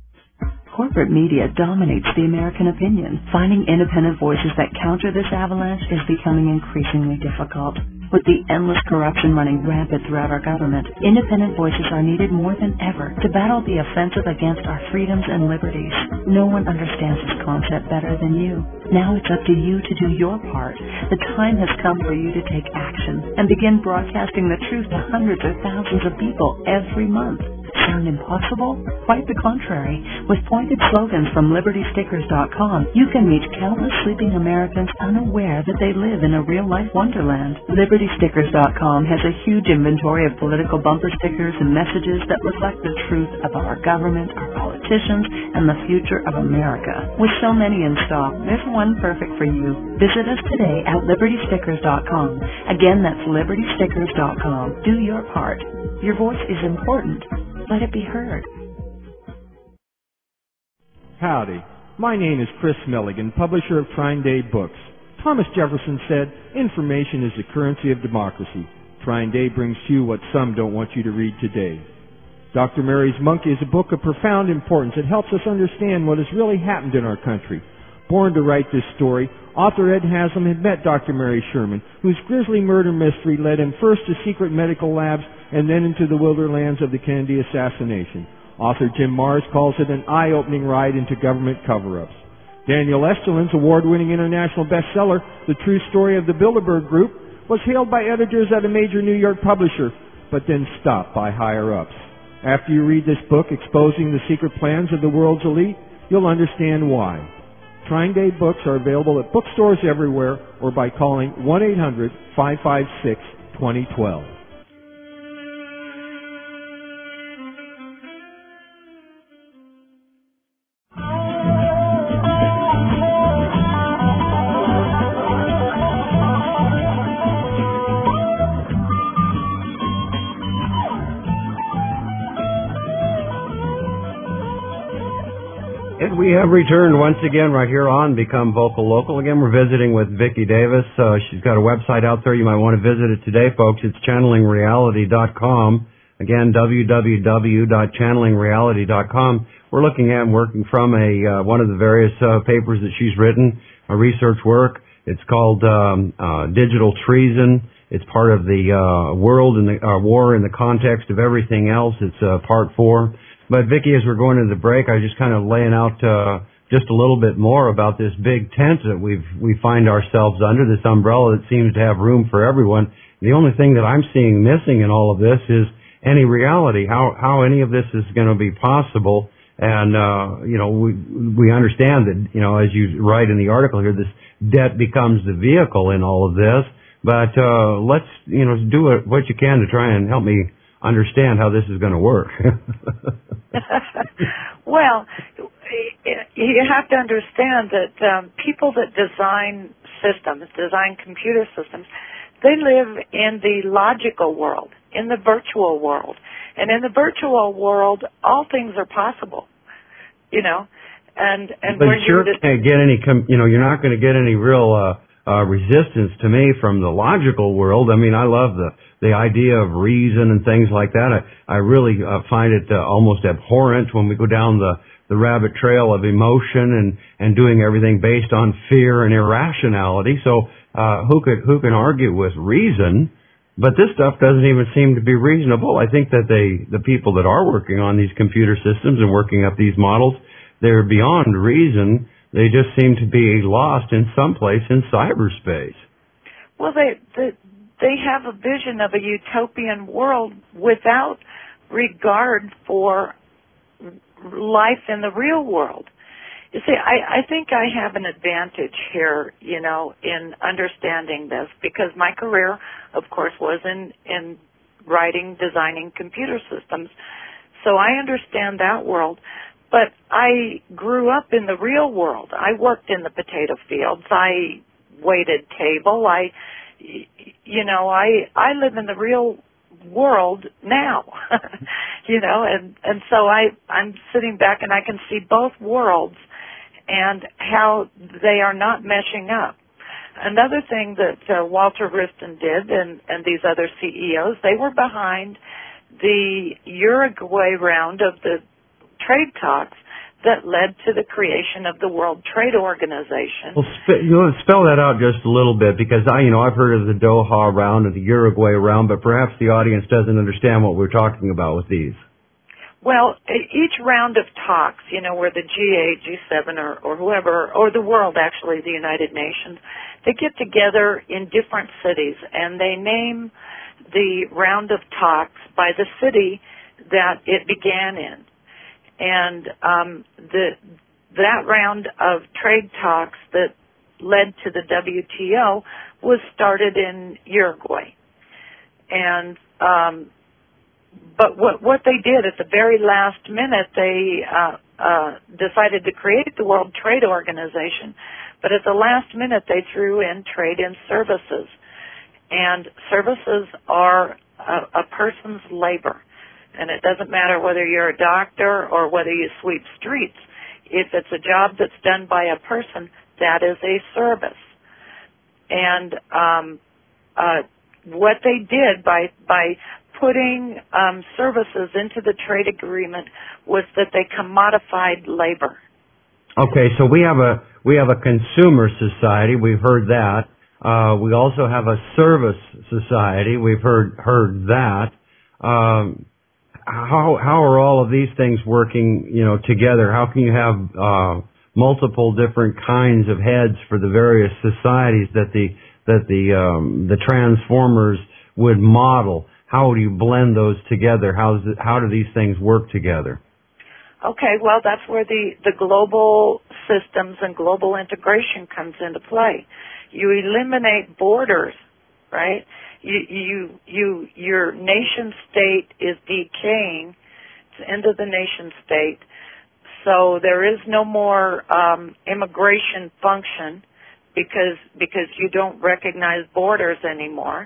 Corporate media dominates the American opinion. Finding independent voices that counter this avalanche is becoming increasingly difficult. With the endless corruption running rampant throughout our government, independent voices are needed more than ever to battle the offensive against our freedoms and liberties. No one understands this concept better than you. Now it's up to you to do your part. The time has come for you to take action and begin broadcasting the truth to hundreds or thousands of people every month. Sound impossible? Quite the contrary. With pointed slogans from liberty stickers dot com, you can reach countless sleeping Americans unaware that they live in a real-life wonderland. liberty stickers dot com has a huge inventory of political bumper stickers and messages that reflect the truth about our government, our politicians, and the future of America. With so many in stock, there's one perfect for you. Visit us today at liberty stickers dot com. Again, that's liberty stickers dot com. Do your part. Your voice is important. Let it be heard. Howdy. My name is Chris Milligan, publisher of Trine Day Books. Thomas Jefferson said, information is the currency of democracy. Trine Day brings to you what some don't want you to read today. Doctor Mary's Monkey is a book of profound importance. It helps us understand what has really happened in our country. Born to write this story, author Ed Haslam had met Doctor Mary Sherman, whose grisly murder mystery led him first to secret medical labs, and then into the wilderlands of the Kennedy assassination. Author Jim Marrs calls it an eye-opening ride into government cover-ups. Daniel Esterlin's award-winning international bestseller, The True Story of the Bilderberg Group, was hailed by editors at a major New York publisher, but then stopped by higher-ups. After you read this book exposing the secret plans of the world's elite, you'll understand why. Trine Day books are available at bookstores everywhere or by calling one eight hundred, five five six, two zero one two. And we have returned once again right here on Become Vocal Local. Again, we're visiting with Vicki Davis. Uh, she's got a website out there. You might want to visit it today, folks. It's channeling reality dot com. Again, w w w dot channeling reality dot com. We're looking at and working from a uh, one of the various uh, papers that she's written, a research work. It's called um, uh, Digital Treason. It's part of the uh, world and the uh, war in the context of everything else. It's uh, part four. But Vicki, as we're going into the break, I was just kind of laying out uh, just a little bit more about this big tent that we've we find ourselves under, this umbrella that seems to have room for everyone. The only thing that I'm seeing missing in all of this is any reality, how how any of this is going to be possible. And uh, you know, we we understand that, you know, as you write in the article here, this debt becomes the vehicle in all of this. But uh, let's you know do what you can to try and help me understand how this is going to work. Well, you have to understand that um, people that design systems, design computer systems, they live in the logical world, in the virtual world. And in the virtual world, all things are possible, you know. And, and but where you sure you're can't get any, com- you know, you're not going to get any real uh, uh, resistance to me from the logical world. I mean, I love the the idea of reason and things like that. I, I really uh, find it uh, almost abhorrent when we go down the, the rabbit trail of emotion and, and doing everything based on fear and irrationality. So uh, who could who can argue with reason? But this stuff doesn't even seem to be reasonable. I think that they the people that are working on these computer systems and working up these models, they're beyond reason. They just seem to be lost in some place in cyberspace. Well, they, they they have a vision of a utopian world without regard for life in the real world. You see, I, I think I have an advantage here, you know, in understanding this because my career, of course, was in, in writing, designing computer systems. So I understand that world. But I grew up in the real world. I worked in the potato fields. I waited table. I, you know, I I live in the real world now, you know, and and so I I'm sitting back and I can see both worlds and how they are not meshing up. Another thing that uh, Walter Wriston did and and these other C E Os, they were behind the Uruguay round of the trade talks that led to the creation of the World Trade Organization. Well, sp- you want to spell that out just a little bit because I, you know, I've heard of the Doha round and the Uruguay round, but perhaps the audience doesn't understand what we're talking about with these. Well, each round of talks, you know, where the G eight, G seven, or, or whoever, or the world actually, the United Nations, they get together in different cities and they name the round of talks by the city that it began in. And um, the that round of trade talks that led to the W T O was started in Uruguay. And um, but what what they did at the very last minute, they uh, uh, decided to create the World Trade Organization. But at the last minute, they threw in trade in services, and services are a, a person's labor. And it doesn't matter whether you're a doctor or whether you sweep streets. If it's a job that's done by a person, that is a service. And um, uh, what they did by by putting um, services into the trade agreement was that they commodified labor. Okay, so we have a we have a consumer society. We've heard that. Uh, we also have a service society. We've heard heard that. um, how how are all of these things working, you know, together? How can you have uh, multiple different kinds of heads for the various societies that the that the um, the transformers would model? How do you blend those together? How does it, how do these things work together? Okay, well, that's where the, the global systems and global integration comes into play. You eliminate borders, right? You, you, you, your nation state is decaying. It's the end of the nation state. So there is no more um, immigration function because because you don't recognize borders anymore.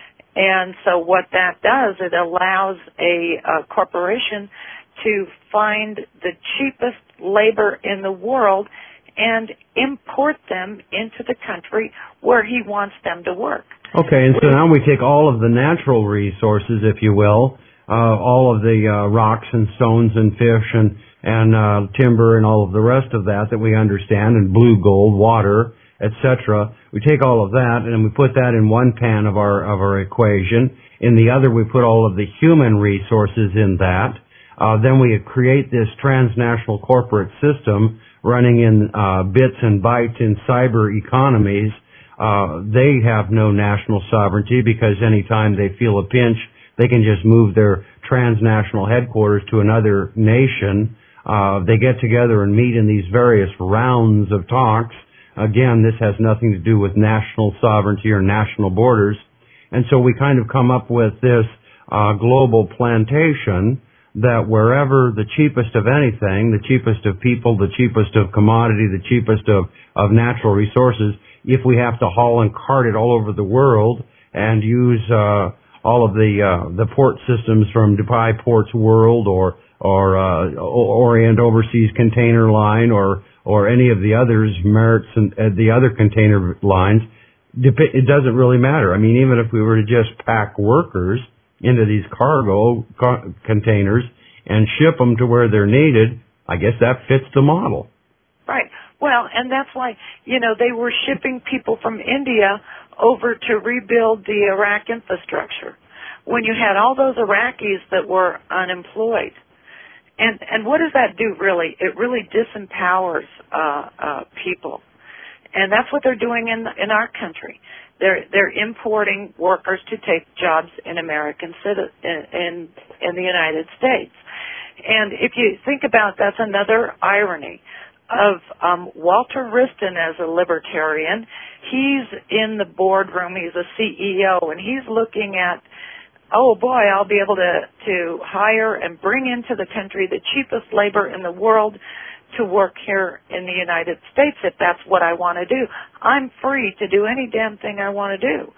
And so what that does, it allows a, a corporation to find the cheapest labor in the world and import them into the country where he wants them to work. Okay, and so now we take all of the natural resources, if you will, uh, all of the uh, rocks and stones and fish and, and uh, timber and all of the rest of that that we understand, and blue gold, water, et cetera. We take all of that and we put that in one pan of our of our equation. In the other, we put all of the human resources in that. Uh, then we create this transnational corporate system running in uh, bits and bytes in cyber economies. Uh, they have no national sovereignty because anytime they feel a pinch, they can just move their transnational headquarters to another nation. Uh, they get together and meet in these various rounds of talks. Again, this has nothing to do with national sovereignty or national borders. And so we kind of come up with this uh, global plantation that wherever the cheapest of anything, the cheapest of people, the cheapest of commodity, the cheapest of, of natural resources, if we have to haul and cart it all over the world and use uh, all of the uh, the port systems from Dubai Ports World or or uh, Orient Overseas Container Line or or any of the others, Merits and uh, the other container lines, it doesn't really matter. I mean, even if we were to just pack workers into these cargo co- containers and ship them to where they're needed, I guess that fits the model. Right. Well, and that's why, you know, they were shipping people from India over to rebuild the Iraq infrastructure when you had all those Iraqis that were unemployed. And and what does that do, really? It really disempowers uh, uh, people. And that's what they're doing in in our country. They're they're importing workers to take jobs in American citi- in, in in the United States. And if you think about, that's another irony of um, Walter Wriston as a libertarian. He's in the boardroom. He's a C E O, and he's looking at, oh boy, I'll be able to to hire and bring into the country the cheapest labor in the world to work here in the United States if that's what I want to do. I'm free to do any damn thing I want to do.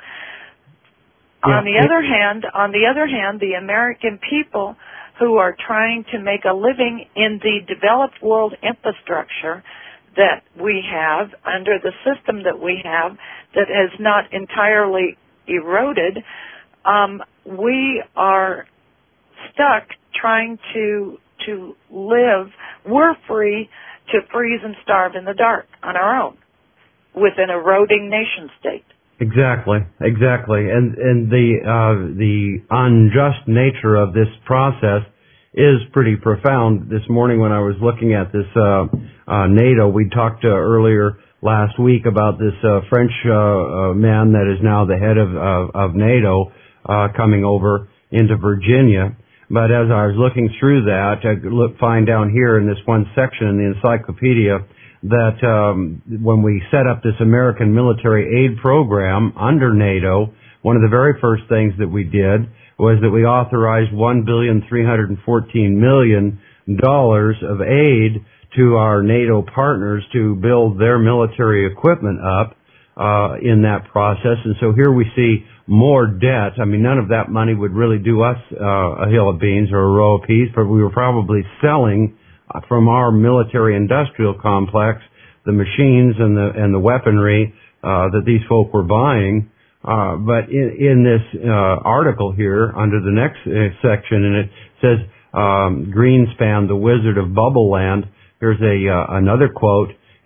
Yeah. On the other hand, on the other hand, the American people who are trying to make a living in the developed world infrastructure that we have under the system that we have that has not entirely eroded, um, we are stuck trying to to live. We're free to freeze and starve in the dark on our own with an eroding nation state. Exactly, exactly, and and the uh, the unjust nature of this process is pretty profound. This morning, when I was looking at this uh, uh, NATO, we talked uh, earlier last week about this uh, French uh, uh, man that is now the head of of, of NATO uh, coming over into Virginia. But as I was looking through that, I could look, find down here in this one section in the encyclopedia that um, when we set up this American military aid program under NATO, one of the very first things that we did was that we authorized one billion three hundred fourteen million dollars of aid to our NATO partners to build their military equipment up uh, in that process. And so here we see more debt. I mean, none of that money would really do us uh, a hill of beans or a row of peas, but we were probably selling uh, from our military-industrial complex the machines and the and the weaponry uh, that these folk were buying. Uh, but in, in this uh, article here, under the next uh, section, and it says um, Greenspan, the Wizard of Bubble Land. Here's a uh, another quote,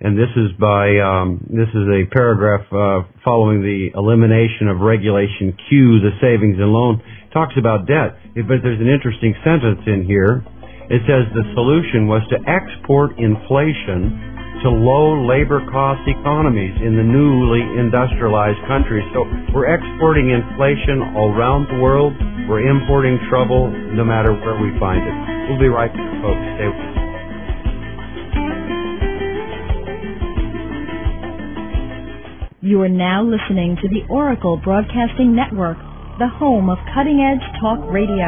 And this is by, um, this is a paragraph uh, following the elimination of Regulation Q, the savings and loan. It talks about debt, but there's an interesting sentence in here. It says the solution was to export inflation to low labor cost economies in the newly industrialized countries. So we're exporting inflation all around the world. We're importing trouble no matter where we find it. We'll be right back, folks. Stay with us. You are now listening to the Oracle Broadcasting Network, the home of cutting-edge talk radio.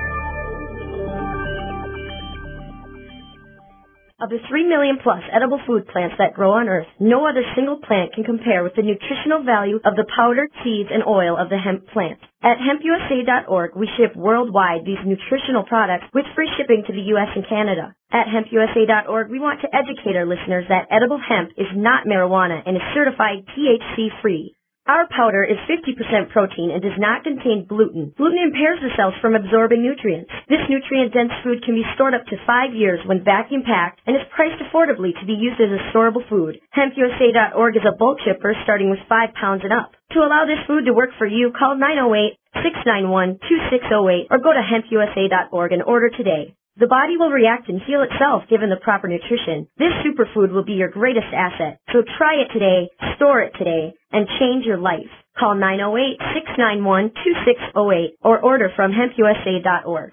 Of the three million plus edible food plants that grow on Earth, no other single plant can compare with the nutritional value of the powder, seeds, and oil of the hemp plant. At hemp U S A dot org, we ship worldwide these nutritional products with free shipping to the U S and Canada. At hemp U S A dot org, we want to educate our listeners that edible hemp is not marijuana and is certified T H C-free. Our powder is fifty percent protein and does not contain gluten. Gluten impairs the cells from absorbing nutrients. This nutrient-dense food can be stored up to five years when vacuum-packed and is priced affordably to be used as a storable food. hemp U S A dot org is a bulk shipper starting with five pounds and up. To allow this food to work for you, call nine oh eight, six nine one, two six oh eight or go to hemp U S A dot org and order today. The body will react and heal itself given the proper nutrition. This superfood will be your greatest asset. So try it today, store it today, and change your life. Call nine oh eight, six nine one, two six oh eight or order from hemp U S A dot org.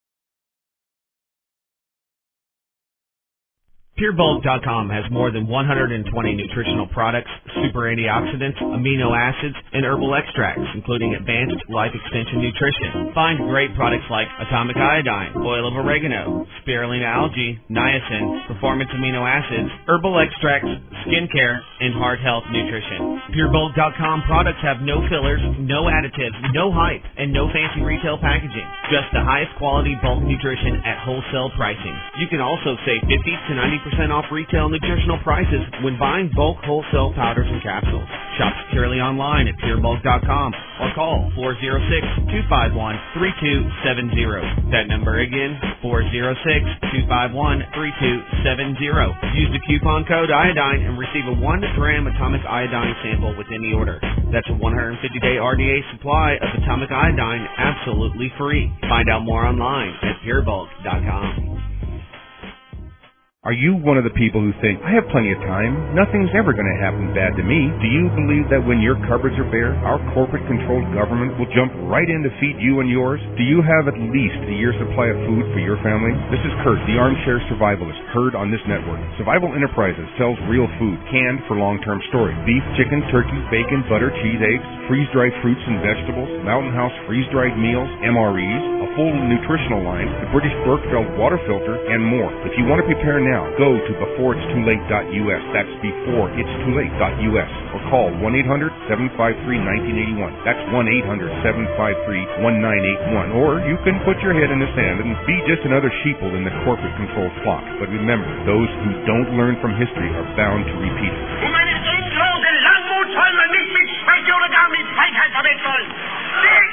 Pure Bulk dot com has more than one hundred twenty nutritional products, super antioxidants, amino acids, and herbal extracts, including advanced life extension nutrition. Find great products like atomic iodine, oil of oregano, spirulina algae, niacin, performance amino acids, herbal extracts, skincare, and heart health nutrition. Pure Bulk dot com products have no fillers, no additives, no hype, and no fancy retail packaging. Just the highest quality bulk nutrition at wholesale pricing. You can also save fifty to ninety percent off retail nutritional prices when buying bulk wholesale powders and capsules. Shop securely online at pure bulk dot com or call four oh six, two five one, three two seven oh. That number again, four oh six, two five one, three two seven oh. Use the coupon code iodine and receive a one gram atomic iodine sample with any order. That's a one hundred fifty day R D A supply of atomic iodine absolutely free. Find out more online at pure bulk dot com. Are you one of the people who think, I have plenty of time, nothing's ever going to happen bad to me? Do you believe that when your cupboards are bare, our corporate-controlled government will jump right in to feed you and yours? Do you have at least a year's supply of food for your family? This is Kurt, the armchair survivalist, heard on this network. Survival Enterprises sells real food, canned for long-term storage. Beef, chicken, turkey, bacon, butter, cheese, eggs, freeze-dried fruits and vegetables, Mountain House freeze-dried meals, M R Es, a full nutritional line, the British Berkefeld water filter, and more. If you want to prepare now, go to before it's too late dot U S. That's before it's too late dot U S. Or call one eight hundred, seven five three, one nine eight one. That's one eight hundred, seven five three, one nine eight one. Or you can put your head in the sand and be just another sheeple in the corporate-controlled flock. But remember, those who don't learn from history are bound to repeat it. Um eine endlose Langmut soll man nicht mit Schwäche oder gar mit Feigheit verwechseln. Nicht!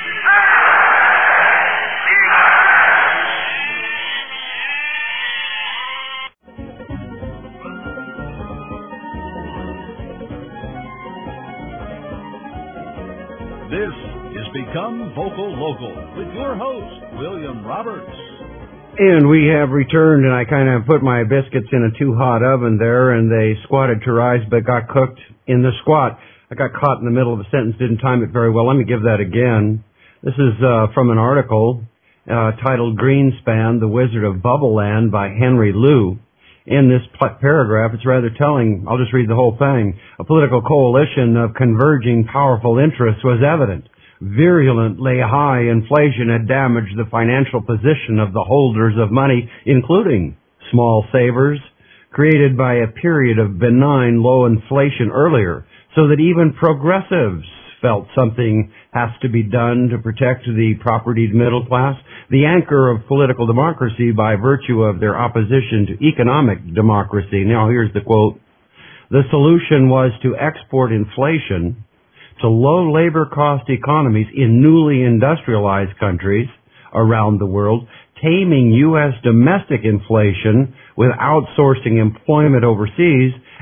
This is Become Vocal Local with your host, William Roberts. And we have returned, and I kind of put my biscuits in a too-hot oven there, and they squatted to rise but got cooked in the squat. I got caught in the middle of a sentence, didn't time it very well. Let me give that again. This is uh, from an article uh, titled Greenspan, The Wizard of Bubble Land by Henry Liu. In this paragraph, it's rather telling. I'll just read the whole thing. A political coalition of converging powerful interests was evident. Virulently high inflation had damaged the financial position of the holders of money, including small savers, created by a period of benign low inflation earlier, so that even progressives felt something has to be done to protect the propertied middle class, the anchor of political democracy by virtue of their opposition to economic democracy. Now here's the quote. The solution was to export inflation to low labor cost economies in newly industrialized countries around the world, taming U S domestic inflation with outsourcing employment overseas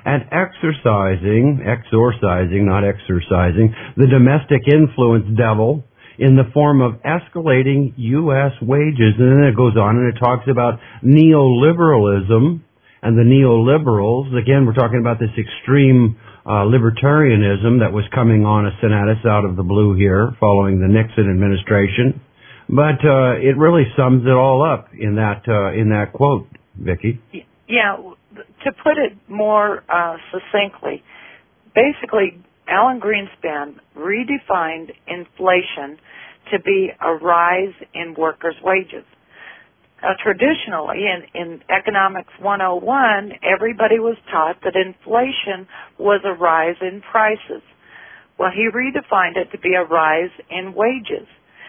and exercising, exorcising, not exercising, the domestic influence devil in the form of escalating U S wages. And then it goes on and it talks about neoliberalism and the neoliberals. Again, we're talking about this extreme uh, libertarianism that was coming on a senatus out of the blue here following the Nixon administration. But uh, it really sums it all up in that uh, in that quote, Vicki. Yeah, to put it more uh, succinctly, basically, Alan Greenspan redefined inflation to be a rise in workers' wages. Uh, traditionally, in, in Economics one oh one, everybody was taught that inflation was a rise in prices. Well, he redefined it to be a rise in wages.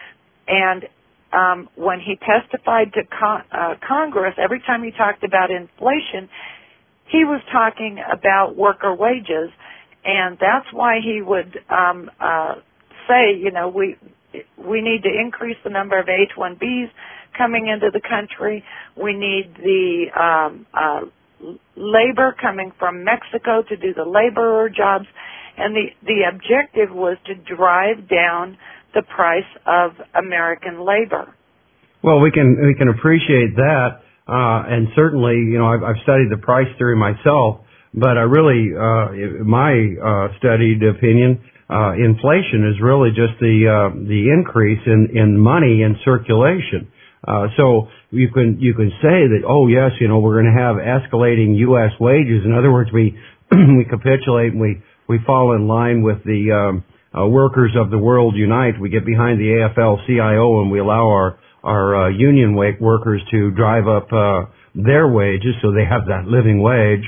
And um, when he testified to con- uh, Congress, every time he talked about inflation, he was talking about worker wages, and that's why he would um, uh, say, you know, we we need to increase the number of H one Bs coming into the country. We need the um, uh, labor coming from Mexico to do the laborer jobs, and the the objective was to drive down the price of American labor. Well, we can we can appreciate that, uh, and certainly, you know, I've, I've studied the price theory myself, but I really, uh, my uh, studied opinion, uh, inflation is really just the uh, the increase in, in money in circulation. Uh, so you can you can say that, oh yes, you know, we're going to have escalating U S wages. In other words, we we capitulate and we we fall in line with the um, uh, workers of the world unite. We get behind the A F L C I O and we allow our our uh, union workers to drive up uh, their wages so they have that living wage.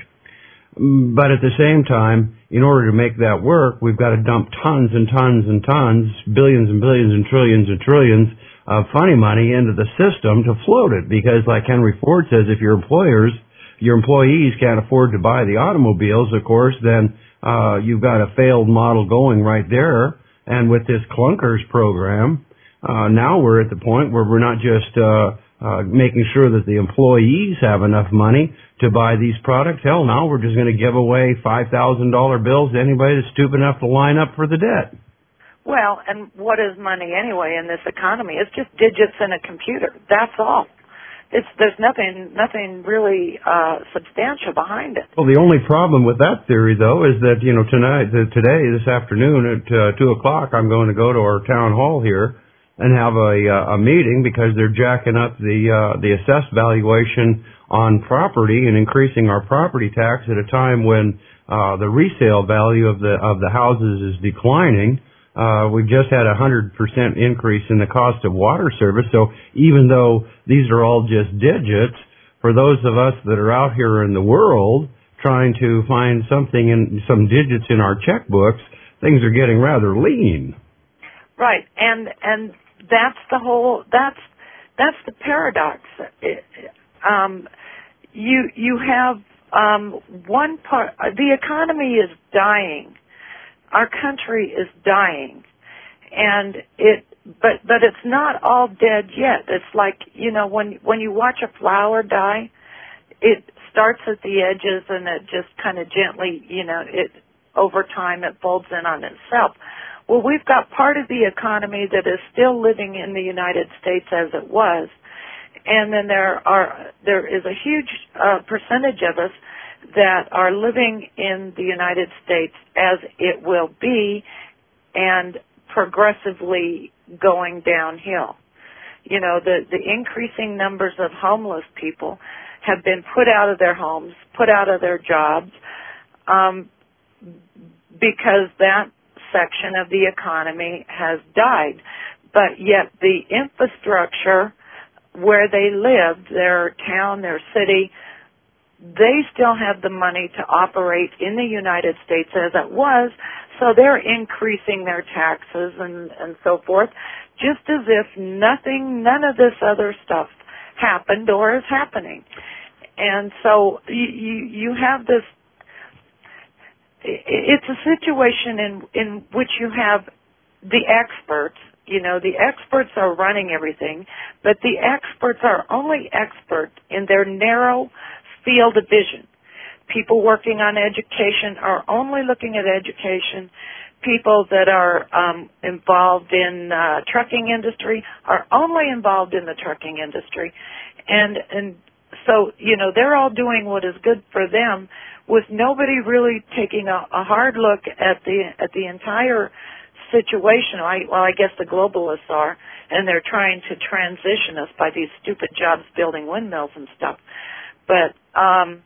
But at the same time, in order to make that work, we've got to dump tons and tons and tons, billions and billions and trillions and trillions of funny money into the system to float it. Because like Henry Ford says, if your employers, your employees can't afford to buy the automobiles, of course, then uh, you've got a failed model going right there. And with this clunkers program, uh, now we're at the point where we're not just uh, uh, making sure that the employees have enough money to buy these products. Hell, now we're just going to give away five thousand dollars bills to anybody that's stupid enough to line up for the debt. Well, and what is money anyway in this economy? It's just digits in a computer. That's all. It's there's nothing nothing really uh, substantial behind it. Well, the only problem with that theory, though, is that, you know, tonight, today, this afternoon at uh, two o'clock, I'm going to go to our town hall here and have a, uh, a meeting because they're jacking up the uh, the assessed valuation on property and increasing our property tax at a time when uh, the resale value of the of the houses is declining. Uh, we've just had a hundred percent increase in the cost of water service. So even though these are all just digits, for those of us that are out here in the world trying to find something in some digits in our checkbooks, things are getting rather lean. Right, and and that's the whole that's that's the paradox. It, um, you you have um, one part. The economy is dying. Our country is dying, and it, but but it's not all dead yet. It's like, you know, when when you watch a flower die, it starts at the edges and it just kind of gently, you know, it over time it folds in on itself. Well, we've got part of the economy that is still living in the United States as it was, and then there are there is a huge uh, percentage of us that are living in the United States as it will be and progressively going downhill. You know, the, the increasing numbers of homeless people have been put out of their homes, put out of their jobs, um, because that section of the economy has died. But yet the infrastructure where they lived, their town, their city, they still have the money to operate in the United States as it was, so they're increasing their taxes and, and so forth, just as if nothing, none of this other stuff happened or is happening. And so you, you, you have this, it's a situation in, in which you have the experts, you know, the experts are running everything, but the experts are only expert in their narrow field of vision. people working on education are only looking at education. People that are um, involved in uh, trucking industry are only involved in the trucking industry. And, and so, you know, they're all doing what is good for them with nobody really taking a, a hard look at the, at the entire situation. I, well, I guess the globalists are, and they're trying to transition us by these stupid jobs building windmills and stuff. But um,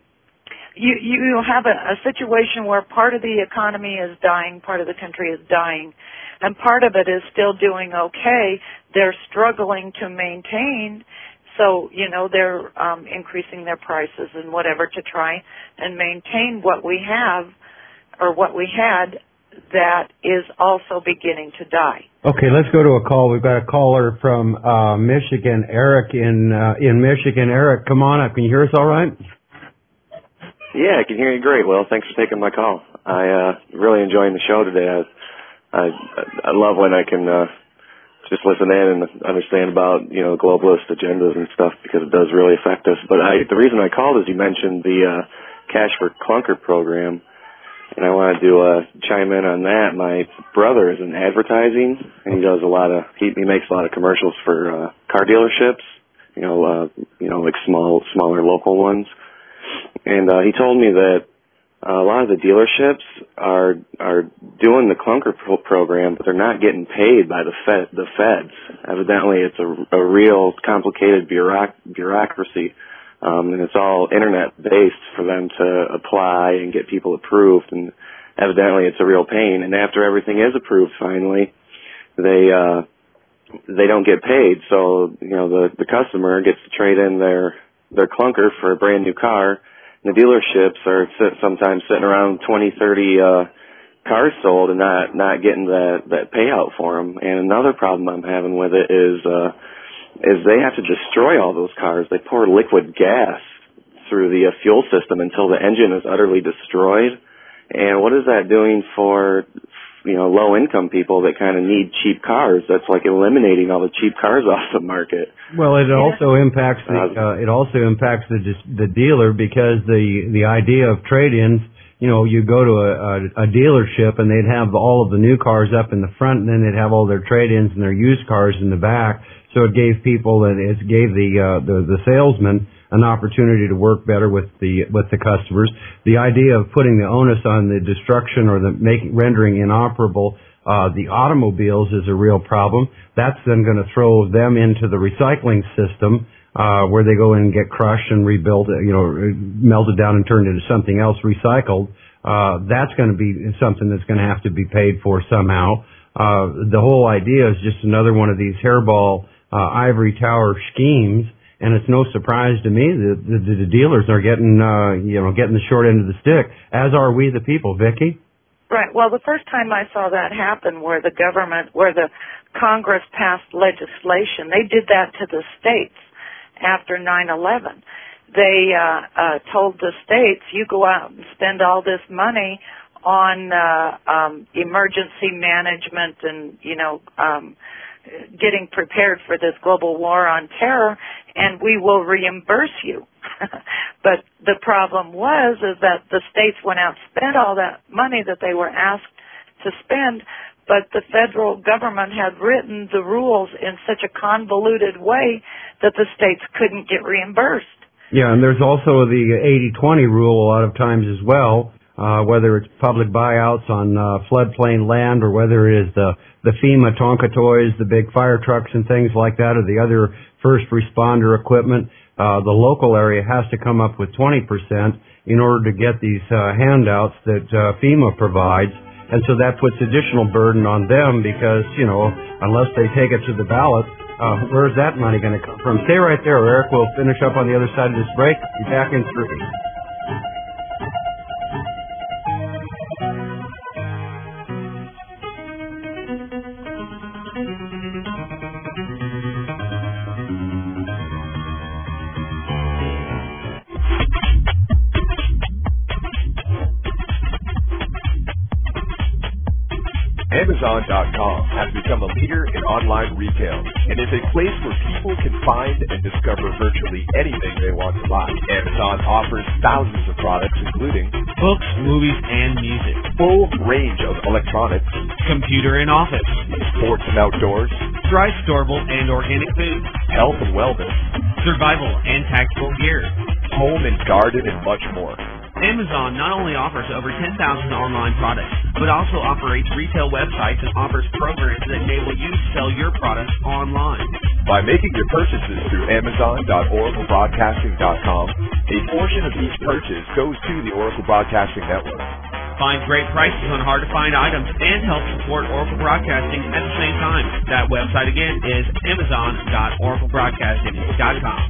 you you have a, a situation where part of the economy is dying, part of the country is dying, and part of it is still doing okay. They're struggling to maintain, so, you know, they're um, increasing their prices and whatever to try and maintain what we have or what we had that is also beginning to die. Okay, let's go to a call. We've got a caller from uh, Michigan, Eric in uh, in Michigan. Eric, come on up. Can you hear us all right? Yeah, I can hear you great. Well, thanks for taking my call. I uh really enjoying the show today. I I, I love when I can uh, just listen in and understand about, you know, globalist agendas and stuff, because it does really affect us. But I, the reason I called is you mentioned the uh, Cash for Clunker program, and I wanted to uh, chime in on that. My brother is in advertising, and he does a lot of he, he makes a lot of commercials for uh, car dealerships, you know, uh, you know, like small, smaller local ones. And uh, he told me that uh, a lot of the dealerships are are doing the clunker pro- program, but they're not getting paid by the Fed, the feds. Evidently, it's a, a real complicated bureauc- bureaucracy, um, and it's all internet based for them to apply and get people approved. And evidently, it's a real pain. And after everything is approved, finally, they uh, they don't get paid. So you know the the customer gets to trade in their their clunker for a brand new car. The dealerships are sit, sometimes sitting around twenty, thirty uh, cars sold and not not getting that that payout for them. And another problem I'm having with it is uh, is they have to destroy all those cars. They pour liquid gas through the uh, fuel system until the engine is utterly destroyed. And what is that doing for, you know, low income people that kind of need cheap cars? That's like eliminating all the cheap cars off the market. Well, it also impacts the uh, it also impacts the the dealer, because the the idea of trade-ins, you know, you go to a, a, a dealership and they'd have all of the new cars up in the front, and then they'd have all their trade-ins and their used cars in the back. So it gave people and it gave the uh, the the salesman an opportunity to work better with the with the customers. The idea of putting the onus on the destruction or the making rendering inoperable uh the automobiles is a real problem. That's then going to throw them into the recycling system, uh where they go in and get crushed and rebuilt, you know, melted down and turned into something else recycled. Uh that's going to be something that's going to have to be paid for somehow. Uh the whole idea is just another one of these hairball uh ivory tower schemes. And it's no surprise to me that the, the, the dealers are getting, uh, you know, getting the short end of the stick, as are we the people. Vicki? Right. Well, the first time I saw that happen, where the government, where the Congress passed legislation, they did that to the states after nine eleven. They uh, uh, told the states, you go out and spend all this money on uh, um, emergency management and, you know, um, getting prepared for this global war on terror, and we will reimburse you. But the problem was is that the states went out and spent all that money that they were asked to spend, but the federal government had written the rules in such a convoluted way that the states couldn't get reimbursed. Yeah, and there's also the eighty twenty rule a lot of times as well, uh, whether it's public buyouts on uh, floodplain land, or whether it is the the FEMA Tonka toys, the big fire trucks and things like that, or the other first responder equipment. Uh, the local area has to come up with twenty percent in order to get these uh, handouts that uh, FEMA provides. And so that puts additional burden on them, because, you know, unless they take it to the ballot, uh, where's that money going to come from? Stay right there, Eric. We'll finish up on the other side of this break. Be back in three. Amazon dot com has become become a leader in online retail and is a place where people can find and discover virtually anything they want to buy. Amazon offers thousands of products including books, movies, and music, full range of electronics, computer and office, sports and outdoors, dry, storable, and organic food, health and wellness, survival and tactical gear, home and garden, and much more. Amazon not only offers over ten thousand online products, but also operates retail websites and offers programs that enable you to sell your products online. By making your purchases through Amazon dot Oracle Broadcasting dot com, a portion of each purchase goes to the Oracle Broadcasting Network. Find great prices on hard-to-find items and help support Oracle Broadcasting at the same time. That website again is Amazon dot Oracle Broadcasting dot com.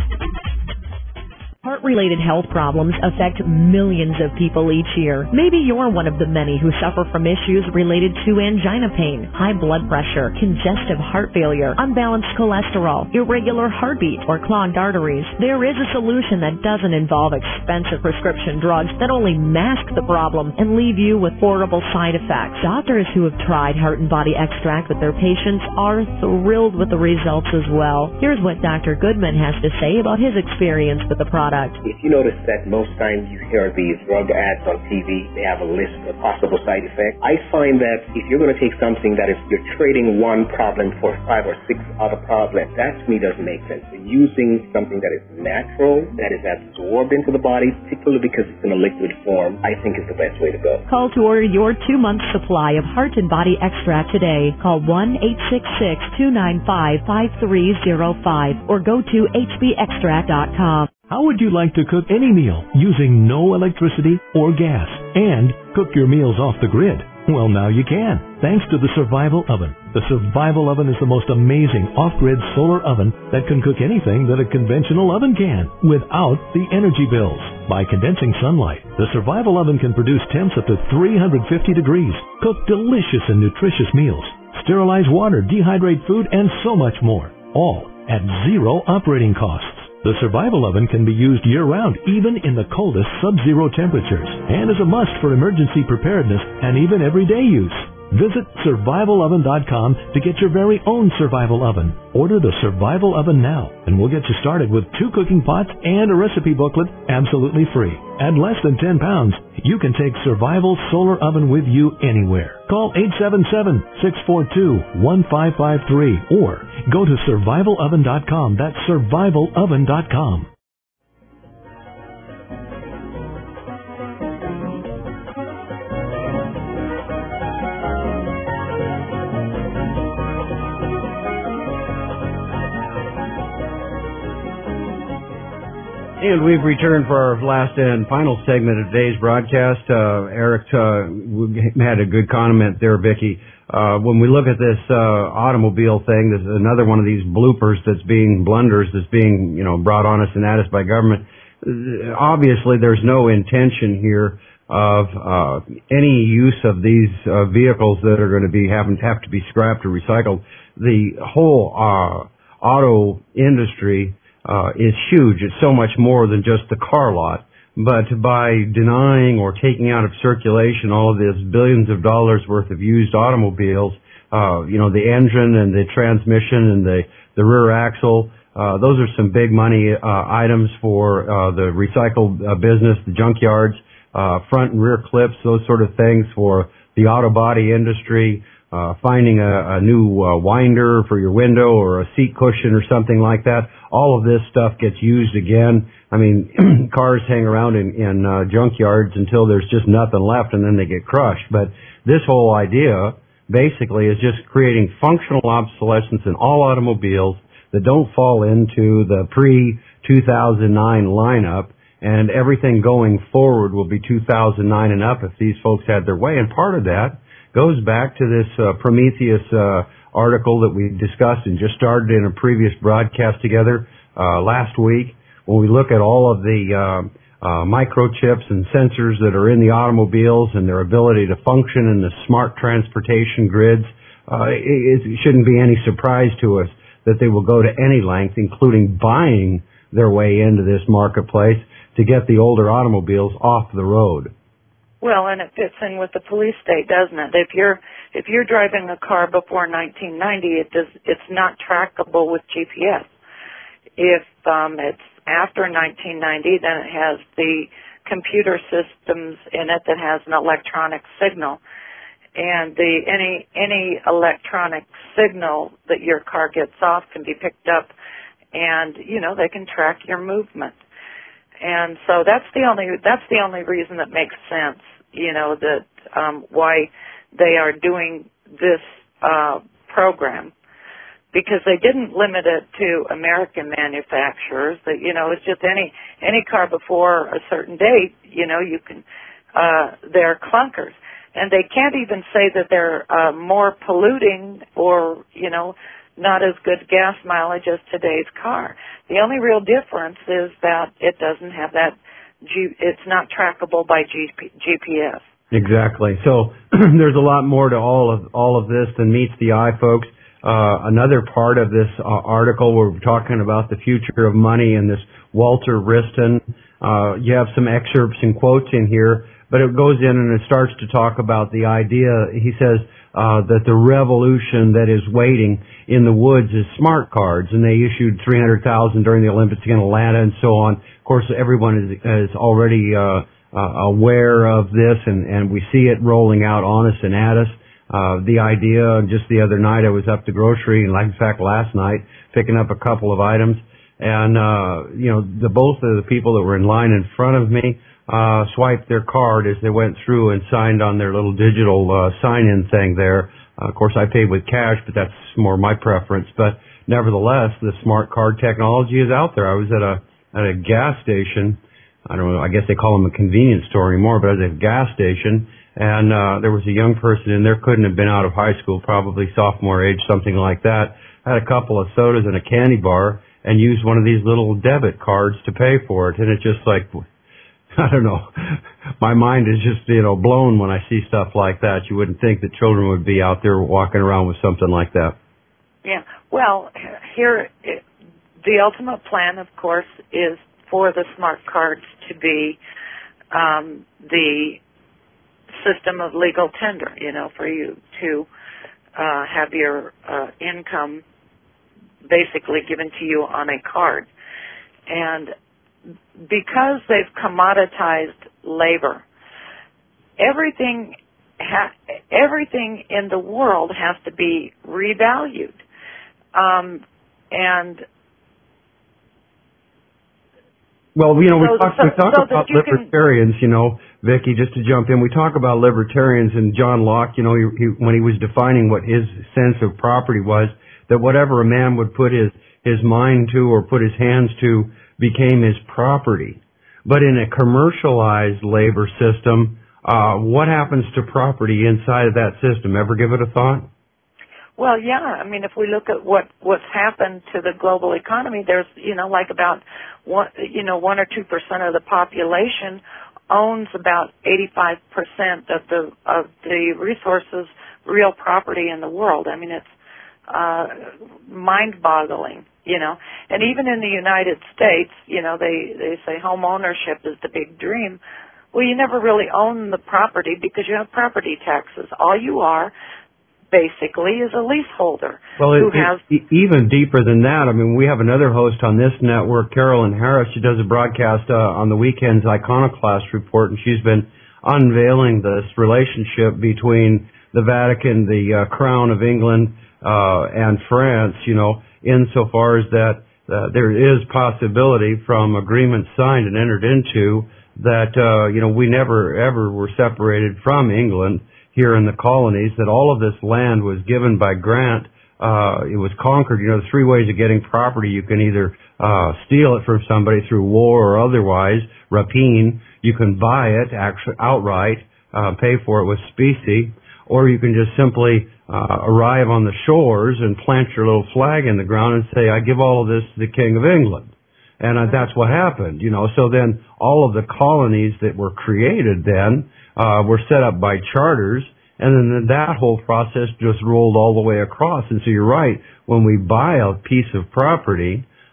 Heart-related health problems affect millions of people each year. Maybe you're one of the many who suffer from issues related to angina pain, high blood pressure, congestive heart failure, unbalanced cholesterol, irregular heartbeat, or clogged arteries. There is a solution that doesn't involve expensive prescription drugs that only mask the problem and leave you with horrible side effects. Doctors who have tried Heart and Body Extract with their patients are thrilled with the results as well. Here's what Doctor Goodman has to say about his experience with the product. If you notice that most times you hear these drug ads on T V, they have a list of possible side effects. I find that if you're going to take something that is, you're trading one problem for five or six other problems, that to me doesn't make sense. So using something that is natural, that is absorbed into the body, particularly because it's in a liquid form, I think is the best way to go. Call to order your two-month supply of Heart and Body Extract today. Call one eight six six, two nine five, five three zero five or go to H B extract dot com. How would you like to cook any meal using no electricity or gas and cook your meals off the grid? Well, now you can, thanks to the Survival Oven. The Survival Oven is the most amazing off-grid solar oven that can cook anything that a conventional oven can without the energy bills. By condensing sunlight, the Survival Oven can produce temps up to three hundred fifty degrees, cook delicious and nutritious meals, sterilize water, dehydrate food, and so much more, all at zero operating costs. The Survival Oven can be used year-round, even in the coldest sub-zero temperatures, and is a must for emergency preparedness and even everyday use. Visit survival oven dot com to get your very own Survival Oven. Order the Survival Oven now, and we'll get you started with two cooking pots and a recipe booklet absolutely free. At less than ten pounds, you can take Survival Solar Oven with you anywhere. Call eight seven seven, six four two, one five five three or go to survival oven dot com. That's survival oven dot com. And we've returned for our last and final segment of today's broadcast. Uh, Eric uh, had a good comment there, Vicki. Uh, when we look at this uh, automobile thing, this is another one of these bloopers that's being blunders that's being, you know, brought on us and at us by government. Obviously, there's no intention here of uh, any use of these uh, vehicles that are going to be having have to be scrapped or recycled. The whole uh, auto industry Uh, is huge. It's so much more than just the car lot. But by denying or taking out of circulation all of this billions of dollars worth of used automobiles, uh, you know, the engine and the transmission and the, the rear axle, uh, those are some big money, uh, items for, uh, the recycled uh, business, the junkyards, uh, front and rear clips, those sort of things for the auto body industry, uh, finding a, a new uh, winder for your window or a seat cushion or something like that. All of this stuff gets used again. I mean, cars hang around in, in uh, junkyards until there's just nothing left and then they get crushed. But this whole idea basically is just creating functional obsolescence in all automobiles that don't fall into the pre two thousand nine lineup, and everything going forward will be two thousand nine and up if these folks had their way. And part of that goes back to this uh, Prometheus uh article that we discussed and just started in a previous broadcast together uh last week. When we look at all of the uh, uh microchips and sensors that are in the automobiles and their ability to function in the smart transportation grids, uh it, it shouldn't be any surprise to us that they will go to any length, including buying their way into this marketplace to get the older automobiles off the road. Well, and it fits in with the police state, doesn't it? If you're if you're driving a car before nineteen ninety, it does it's not trackable with G P S. If um, it's after nineteen ninety, then it has the computer systems in it that has an electronic signal, and the any any electronic signal that your car gets off can be picked up, and you know they can track your movement. And so that's the only that's the only reason that makes sense, you know, that um, why they are doing this uh, program, because they didn't limit it to American manufacturers. That you know, it's just any any car before a certain date, you know, you can uh, they're clunkers, and they can't even say that they're uh, more polluting or you know. not as good gas mileage as today's car. The only real difference is that it doesn't have that, G, it's not trackable by G, G P S. Exactly. So there's a lot more to all of all of this than meets the eye, folks. Uh, another part of this uh, article, we're talking about the future of money and this Walter Wriston. Uh, you have some excerpts and quotes in here, but it goes in and it starts to talk about the idea. He says, Uh, that the revolution that is waiting in the woods is smart cards, and they issued three hundred thousand during the Olympics in Atlanta and so on. Of course, everyone is, is already uh, uh, aware of this, and, and we see it rolling out on us and at us. Uh, the idea, just the other night, I was up the grocery, and like in fact last night, picking up a couple of items, and uh, you know, the both of the people that were in line in front of me Uh, swiped their card as they went through and signed on their little digital uh, sign-in thing there. Uh, of course, I paid with cash, but that's more my preference. But nevertheless, the smart card technology is out there. I was at a at a gas station. I don't know. I guess they call them a convenience store anymore, but I was at a gas station, and uh, there was a young person in there. Couldn't have been out of high school, probably sophomore age, something like that. Had a couple of sodas and a candy bar, and used one of these little debit cards to pay for it. And it's just like, I don't know. My mind is just, you know, blown when I see stuff like that. You wouldn't think that children would be out there walking around with something like that. Yeah. Well, here, it, the ultimate plan, of course, is for the smart cards to be um, the system of legal tender, you know, for you to uh, have your uh, income basically given to you on a card. And because they've commoditized labor, everything ha- everything in the world has to be revalued. Um, and well, you know, we so, talk, so, we talk so about you libertarians, can, you know, Vicki, just to jump in, we talk about libertarians, and John Locke, you know, he, he, when he was defining what his sense of property was, that whatever a man would put his, his mind to or put his hands to became his property. But in a commercialized labor system, uh, what happens to property inside of that system? Ever give it a thought? Well, yeah. I mean, if we look at what, what's happened to the global economy, there's, you know, like about one, you know, one or two percent of the population owns about eighty-five percent of the, of the resources, real property in the world. I mean, it's, uh, mind-boggling. You know, and even in the United States, you know, they, they say home ownership is the big dream. Well, you never really own the property because you have property taxes. All you are, basically, is a leaseholder. Well, who it, has it, even deeper than that, I mean, we have another host on this network, Carolyn Harris. She does a broadcast uh, on the weekends, Iconoclast Report, and she's been unveiling this relationship between the Vatican, the uh, Crown of England, uh, and France, you know, insofar as that uh, there is possibility from agreements signed and entered into that, uh, you know, we never ever were separated from England here in the colonies, that all of this land was given by grant. Uh, it was conquered. You know, the three ways of getting property. You can either uh, steal it from somebody through war or otherwise, rapine. You can buy it actually outright, uh, pay for it with specie, or you can just simply uh, arrive on the shores and plant your little flag in the ground and say, I give all of this to the King of England. And uh, that's what happened, you know. So then all of the colonies that were created then uh, were set up by charters, and then that whole process just rolled all the way across. And so you're right, when we buy a piece of property,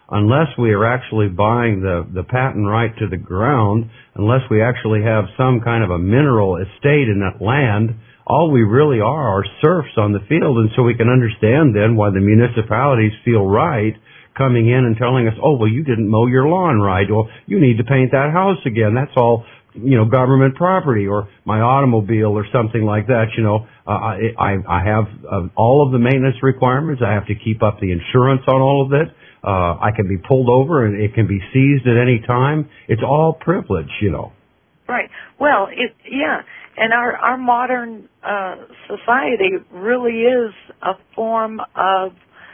unless we are actually buying the, the patent right to the ground, unless we actually have some kind of a mineral estate in that land, all we really are are serfs on the field. And so we can understand then why the municipalities feel right coming in and telling us, oh, well, you didn't mow your lawn right, or you need to paint that house again. That's all, you know, government property, or my automobile or something like that. You know, uh, I, I have uh, all of the maintenance requirements. I have to keep up the insurance on all of it. Uh, I can be pulled over and it can be seized at any time. It's all privilege, you know. Right. Well, it, yeah. And our, our modern uh, society really is a form of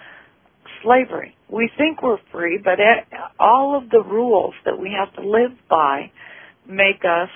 slavery. We think we're free, but all of the rules that we have to live by make us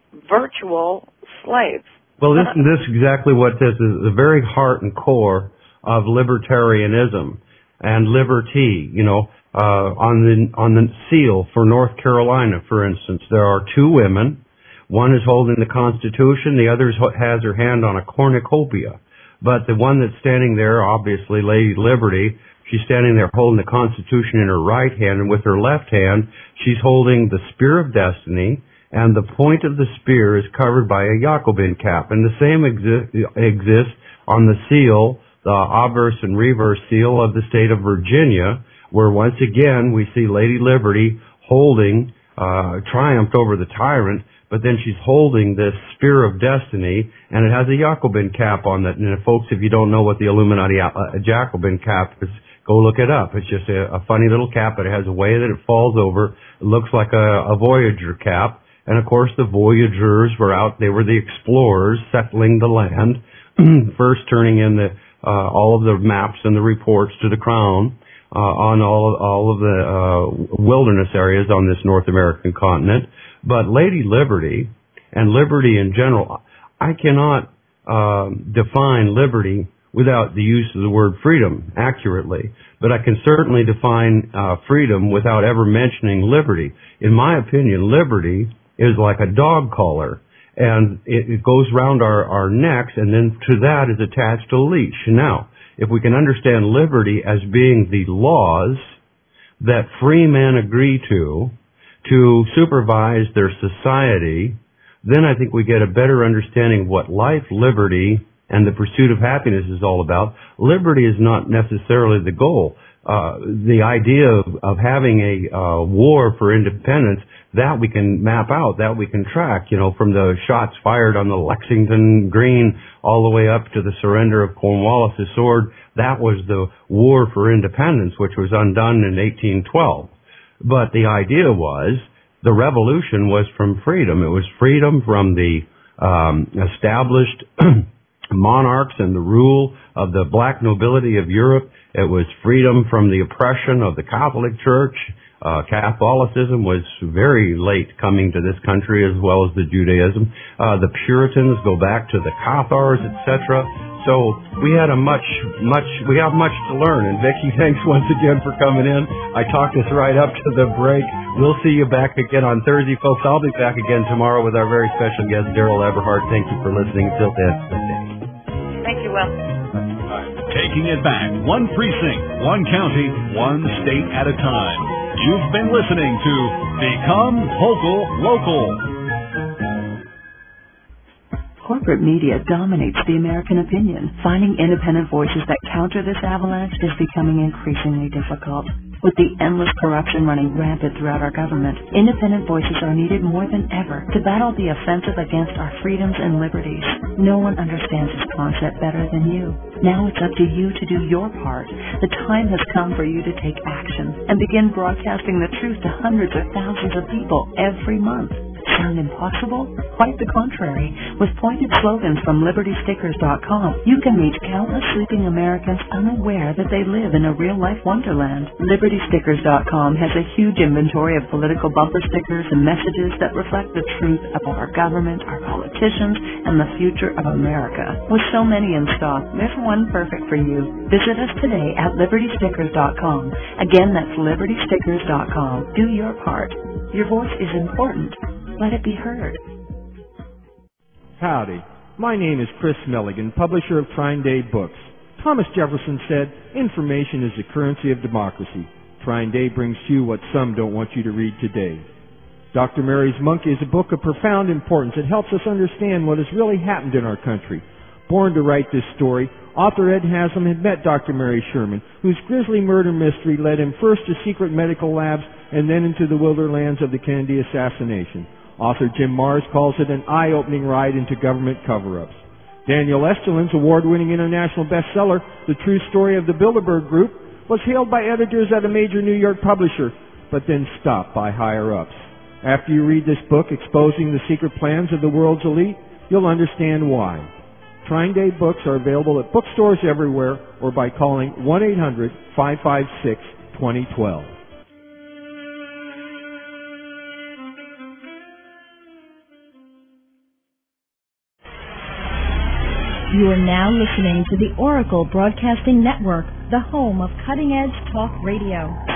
virtual slaves. Well, this, this is exactly what this is, the very heart and core of libertarianism and liberty. You know, uh, on the on the seal for North Carolina, for instance, there are two women. One is holding the Constitution, the other has her hand on a cornucopia. But the one that's standing there, obviously Lady Liberty, she's standing there holding the Constitution in her right hand, and with her left hand, she's holding the Spear of Destiny, and the point of the spear is covered by a Jacobin cap. And the same exi- exists on the seal, the obverse and reverse seal of the state of Virginia, where once again we see Lady Liberty holding, uh, triumphed over the tyrant, but then she's holding this Spear of Destiny, and it has a Jacobin cap on it. And folks, if you don't know what the Illuminati uh, Jacobin cap is, go look it up. It's just a, a funny little cap, but it has a way that it falls over. It looks like a, a Voyager cap. And of course the Voyagers were out, they were the explorers settling the land, first turning in the, uh, all of the maps and the reports to the Crown, uh, on all of, all of the, uh, wilderness areas on this North American continent. But Lady Liberty, and liberty in general, I cannot, uh, define liberty without the use of the word freedom accurately, but I can certainly define, uh, freedom without ever mentioning liberty. In my opinion, liberty is like a dog collar, and it, it goes around our, our necks, and then to that is attached a leash. Now, if we can understand liberty as being the laws that free men agree to, to supervise their society, then I think we get a better understanding of what life, liberty, and the pursuit of happiness is all about. Liberty is not necessarily the goal. Uh, the idea of, of having a uh, war for independence, that we can map out, that we can track, you know, from the shots fired on the Lexington Green all the way up to the surrender of Cornwallis' sword. That was the war for independence, which was undone in eighteen twelve. But the idea was, the revolution was from freedom. It was freedom from the um, established monarchs and the rule of the black nobility of Europe. It was freedom from the oppression of the Catholic Church. Uh, Catholicism was very late coming to this country, as well as the Judaism. Uh, the Puritans go back to the Cathars, et cetera. So we had a much, much, we have much to learn. And Vicki, thanks once again for coming in. I talked us right up to the break. We'll see you back again on Thursday, folks. I'll be back again tomorrow with our very special guest, Daryl Eberhardt. Thank you for listening. Till then. Thank you, Will. Taking it back, one precinct, one county, one state at a time. You've been listening to Become Vocal Local. Corporate media dominates the American opinion. Finding independent voices that counter this avalanche is becoming increasingly difficult. With the endless corruption running rampant throughout our government, independent voices are needed more than ever to battle the offensive against our freedoms and liberties. No one understands this concept better than you. Now it's up to you to do your part. The time has come for you to take action and begin broadcasting the truth to hundreds of thousands of people every month. Sound impossible? Quite the contrary. With pointed slogans from Liberty Stickers dot com, you can reach countless sleeping Americans unaware that they live in a real-life wonderland. Liberty Stickers dot com has a huge inventory of political bumper stickers and messages that reflect the truth about our government, our politicians, and the future of America. With so many in stock, there's one perfect for you. Visit us today at Liberty Stickers dot com. Again, that's Liberty Stickers dot com. Do your part. Your voice is important. Let it be heard. Howdy. My name is Chris Milligan, publisher of Trine Day Books. Thomas Jefferson said, information is the currency of democracy. Trying Day brings to you what some don't want you to read today. Doctor Mary's Monkey is a book of profound importance. It helps us understand what has really happened in our country. Born to write this story, author Ed Haslam had met Doctor Mary Sherman, whose grisly murder mystery led him first to secret medical labs and then into the wilderlands of the Kennedy assassination. Author Jim Marrs calls it an eye-opening ride into government cover-ups. Daniel Esterlin's award-winning international bestseller, The True Story of the Bilderberg Group, was hailed by editors at a major New York publisher, but then stopped by higher-ups. After you read this book exposing the secret plans of the world's elite, you'll understand why. Trying Day books are available at bookstores everywhere or by calling one eight hundred, five five six, two zero one two. You are now listening to the Oracle Broadcasting Network, the home of cutting-edge talk radio.